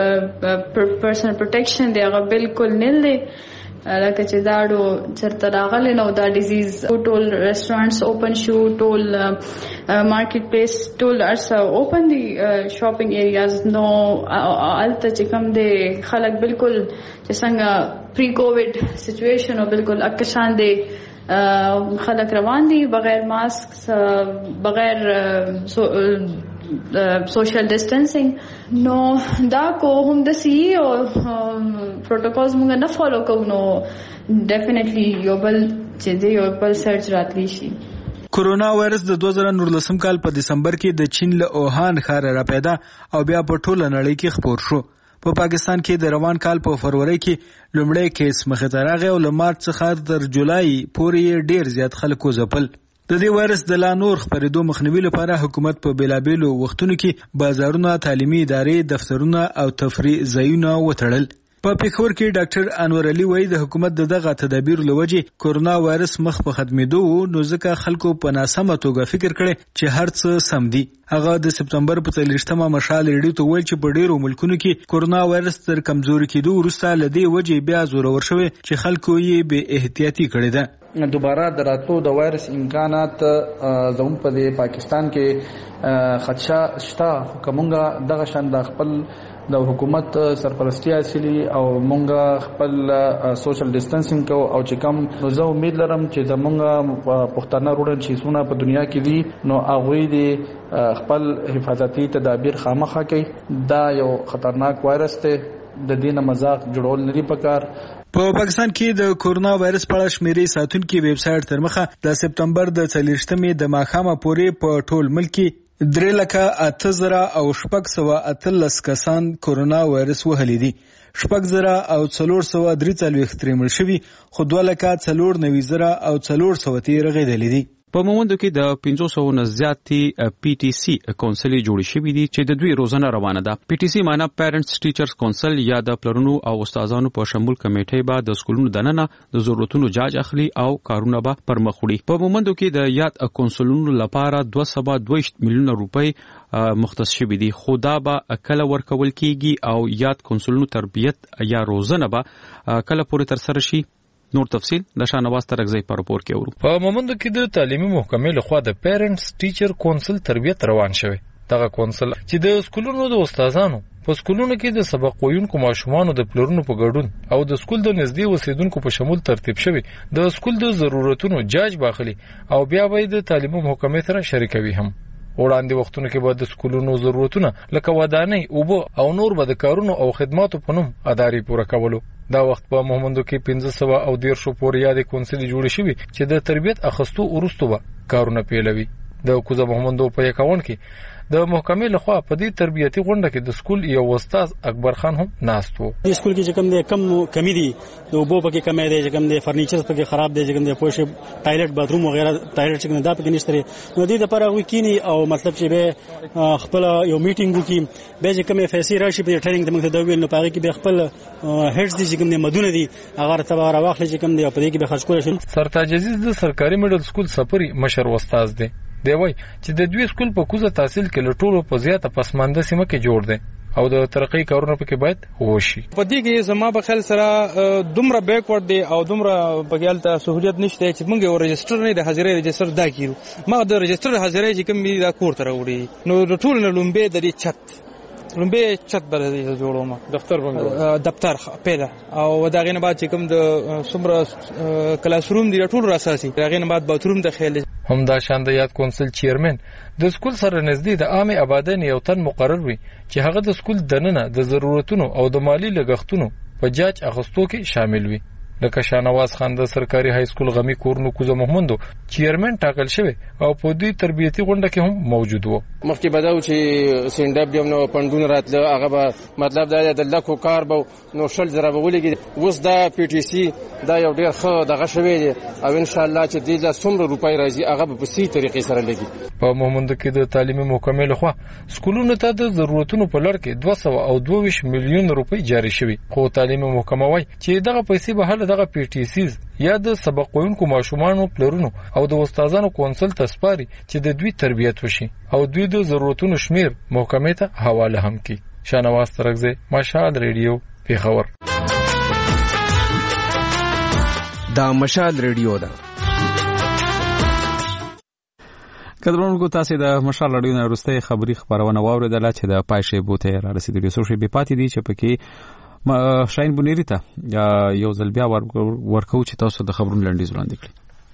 پرسنل پروټیکشن دی هغه بالکل نل دی. لکه چې داړو چرته راغلی نو دا ډیزیز ټول ریسټورانټس اوپن شو، ټول مارکیټ پلیس ټول ارسه اوپن دي، شاپینګ ایریاز نو الته چې کوم دی خلک بالکل چې څنګه پری کووډ سچویشن او بالکل اکشان دی خلک روان دي بغیر ماسک، بغیر social distancing. نو دا کو هم د سی او پروتوکولز موږ نه فالو کوو نو ډیفینیټلی یو بل چې دی یو بل سرچ راتلی شي. کورونا وایرس د 2019 کال په دسمبر کې د چین له اوهان ښار را پیدا او بیا په ټوله نړۍ کې خپور شو. په پاکستان کې د روان کال په فروری کې لومړی کیس مخې ته راغی او له مارچ څخه تر جولای پورې ډیر زیات خلکو ځپل. د دې وایرس د لا نور خپرېدو مخنیوي لپاره حکومت په بیلابېلو وختونو کې بازارونه، تعلیمي ادارې، دفترونه او تفریح ځایونه وتړل. په پېښور کې ډاکټر انور علي وایي د حکومت دغه تدابیر له وجې کورونا وایرس مخ په ختمېدو نو ځکه خلکو په ناسمه توګه فکر کړی چې هر څه سم دي. هغه د سپتمبر په 40مه مشال ریډیو ته ویل چې په ډیرو ملکونو کې کورونا وایرس تر کمزوري کېدو وروسته له دې وجې بیا زورور شوی چې خلکو یې بې احتیاطي کړې ده. دوباره د راتلو د وایرس امکانات زموږ په پاکستان کې خدشه شته، کومه دغه شان د خپل د حکومت سرپرستی حاصلي او مونږ خپل سوشل ډیسټنسینګ کو او چې کوم زه امید لرم چې زمونږ پښتانه روډن چې څونه په دنیا کې دي نو هغه دې خپل حفاظتي تدابیر خامخا کوي. دا یو خطرناک وایرس دی، د دینه مزاق جوړول نه دی پکار. په پاکستان کې د کورونا وایرس په اړه شمیرې ساتونکي ویب سټ تر مخه د سپتمبر د 40مې د ماښامه پورې په ټول ملک کې 3,813 کسان کورونا وایرس وهلي دي. 4,443 مړ شوي، خو 2,490,413 رغېدلي دي. په مومندو کې د 500 نه زیاتې پی ټي سي کونسلې جوړې شوې دي چې د دوی روزنه روانه ده. پی ټي سي معنا پیرنټس ټیچرز کونسل یا د پلرونو او استادانو په شمول کمیټې به د سکولونو دننه د ضرورتونو جاج اخلي او کارونه به پرمخ وړي. په مومندو کې د یاد کونسلونو لپاره 222 میلیون روپۍ مختص شوي دي، خو دا به کله ورکول کیږي او یاد کونسلونو تربیت یا روزنه به کله پورې تر سره شي. نور تفصیل د شاهنواز ترغزی په راپور کې اورو. په مومندو کې د تعلیمي محکمې لخوا د پیرنټس ټیچر کونسل تربیت روان شوی. دغه کونسل چې د سکولونو د استادانو په سکولونو کې د سبق ویونکو ماشومانو د پلرونو په ګډون او د سکول د نږدې اوسیدونکو په شمول ترتیب شوی، د سکول د ضرورتونو جاج باخلي او بیا به د تعلیمي محکمې سره شریکوي هم. وړاندې وختونو کې به د سکولونو ضرورتونه لکه ودانۍ، اوبه او نور به د کارونو او خدماتو په نوم ادارې پوره کولو. دا وخت په مومندو کې 513 پورې یادې کونسلې جوړې شوې چې د تربیت اخستو وروسته به کارونه پیلوي. د کوزه مومندو په 51 کې د محکمې لخوا په دې تربیتي غونډه کې د سکول یو استاد اکبر خان هم ناست وو. د سکول کې کم کمی دي، د اوبو پکې کمی دي، کم دي فرنیچر پکې خراب دي، کم دي پوښ ټایلټ باتروم وغیرہ ټایلټ څنګه دا پکې نشته. نو دې لپاره وکینی او مطلب چې به خپل یو میټینګ وکړي، به چې کومه فیصله راشي په ټریننګ د موږ ته دوی نو پاره کې به خپل هډز دي چې کوم مدونه دي هغه تبع راوخلي چې کوم دي په دې کې به خرج کول شي. سرتاج عزیز د سرکاري میډل سکول سپری مشر استاد دی. دی وای چې د دوی سکول په کوزه تحصیل کې لټولو په زیاته پسمانده سیمه کې جوړ دی او د ترقی کارونه پکې باید وشي. په دې کې زما په خیال سره دومره بیکورډ دی او دومره بګیال ته سہولیت نشته چې موږ یو رجستر نه د حاضرۍ رجستر دا کیو. ما د رجستر حاضرۍ چې کوم دا کور تر وړي نو ټول نه لومبه د لومبه چت بل جوړو ما دفتر پیدا او دا غینه بعد چې کوم د سمره کلاس روم دی ټول را اساسي دا غینه بعد باتروم د خیال هم دا شان د یاد کونسل چیرمن د سکول سره نږدې د عامه آبادی یو تن مقرر وي چې هغه د سکول دننه د ضرورتونو او د مالی لګښتونو په جاج اخستو کې شامل وي. لکه شاهنواز خان د سرکاري های سکول غمی کورنو کوزه محمدو چیرمن ټاکل شوی او په دې تربیتي غونډه کې هم موجود وو. مخکې بداو چې سینډاپ یم نو پندون راتله هغه به مطلب دا د لکو کار به نو شل زره به ولګي. اوس دا پی ټی سی دا یو ډیر ښه دغه شوی دی او ان شاء الله چې دې له څومره روپۍ راځي هغه به په سي طریقې سره لګي. په مومند کې د تعلیمي محکمې لخوا سکولونو ته د ضرورتونو په لړ کې 222 میلیون روپۍ جاری شوي، خو تعلیمي محکمه وایي چې دغه پیسې به هله دغه پی ټی سیز یا د سبق ویونکو ماشومانو پلرونو او د استادانو کونسل ته سپاري چې د دوی تربیت وشي او دوی د ضرورتونو شمیر محکمې ته حواله هم کړي. شاهنواز ترغزی، مشال ریډیو، پیښور. دا مشال ریډیو ده. قدرونکو تاسو د مشال ریډیو نه وروسته خبري خبرونه واوریدله چې د پایښې بوته را رسیدلی سوشي به پاتې دي چې پکې شاین بونیری ته یو ځل بیا ورکو چې تاسو د خبرونو لنډیز وړاندې کړئ.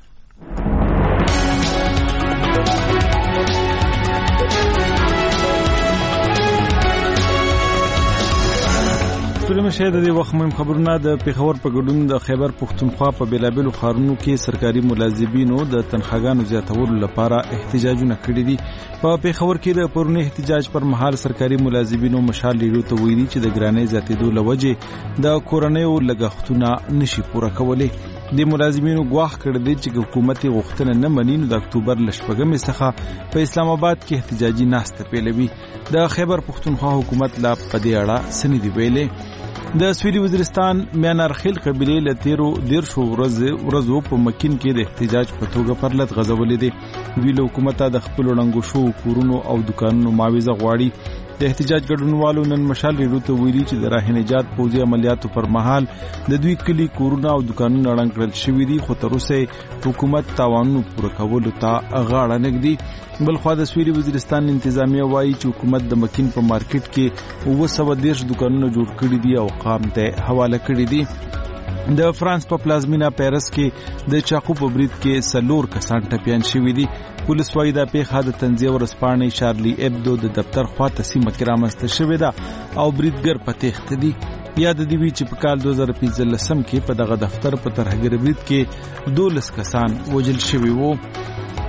ټولنه شه د وخت مهم خبرونه د پیښور په ګډون د خیبر پښتونخوا په بیلابلو ښارونو کې سرکاري ملازمینو د تنخواګانو زیاتولو لپاره احتجاجونه کړي دي. په پیښور کې د پرونی احتجاج پر مهال سرکاري ملازمینو مشال لیرو ته ویلي چې د ګرانۍ زیاتېدو لوجه د کورنیو لګښتونه نشي پوره کولای. د ملازمینو ګواښ کړی دی چې حکومت غوښتنه نه مني نو د اکتوبر ل 8 څخه په اسلام آباد کې احتجاجي ناسته پیلوي. د خیبر پښتونخوا حکومت لا په دې اړه سندې ویلې. د سویلي وزیرستان میانارخیل قبیلې له 13 ورځو په مکین کې د احتجاج په توګه پرلط غځولې دي. دوی له حکومت د خپل وړاندو شو کورونو او دکانونو معاوضه غواړي. د احتجاج ګډونوالو نن مشال ریډیو ته ویلي چې د راه نجات پوځي عملیاتو پر مهال د دوی کلی کورونه او دکانونه اړنګ کړل شوي دي، خو تر اوسه حکومت تاوانونو پوره کولو ته غاړه نږدي. بلخوا د سویلي وزیرستان انتظامیه وایي چې حکومت د مکین په مارکیټ کې 230 دکانونه جوړ کړي دي او قام ته حواله کړي دي. د فرانس په پلازمینا پیرس کې د چاقو په برید کې 4 کسان ټپیان شوي دي. پولیس وايي دا پیښه د تنزیه ورسپانې شارلی ابدو د دفتر خواته سیمه کې رامنځته شوې ده او بریدګر په تېښته دي. یاد دی وی چې په کال 2015 کې په دغه دفتر په ترهګر برید کې 12 کسان وژل شوي وو.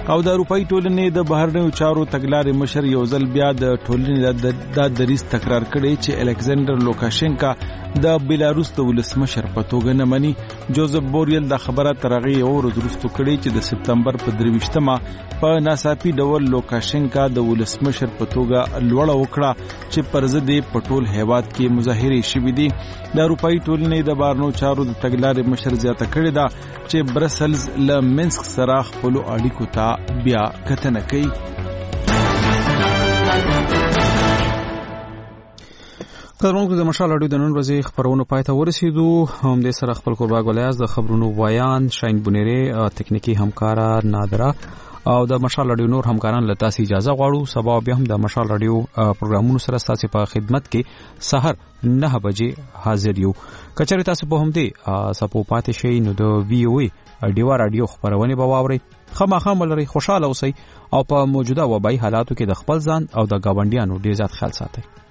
او د اروپאי ټولنې د بهرنیو چارو تګلارې مشر یو ځل بیا د ټولنې د دریځ تکرار کړی چې الکساندر لوکاشنکا د بیلاروس د ولسمشر په توګه نه مني. جوزف بوریل د خبره ترغه یو ورځ وروسته کړی چې د سپتمبر په 23مه په ناڅاپي ډول لوکاشنکا د ولسمشر په توګه لوړه وکړه چې پر ضد په ټول هیواد کې مظاهرې شوې دي. د اروپאי ټولنې د بهرنیو چارو د تګلارې مشر زیاته کړې ده چې برسلز له منسک سره خپل اړیکو ته بیا کتنه کوي. قدرمنو د مشال اډیو د نن ورځې خبرونو پای ته ورسېدو. هم د سره خپل قربا ګولیاز د خبرونو ویان شاین بونیره تکنیکی همکارا نادره او د مشال اډیو نور همکاران له تاسو اجازه غواړو. سبا بیا هم د مشال اډیو پروګرامونو سره تاسو په خدمت کې سحر 9 بجې حاضر یو. کچره تاسو په هم دي سپو پاتې شي نو د وی او ای اډیو رادیو خبرونه به واوري. خامخا ملري خوشاله اوسئ او په موجوده وبای حالاتو کې د خپل ځان او د گاونډیانو ډیر زیات خیال ساتئ.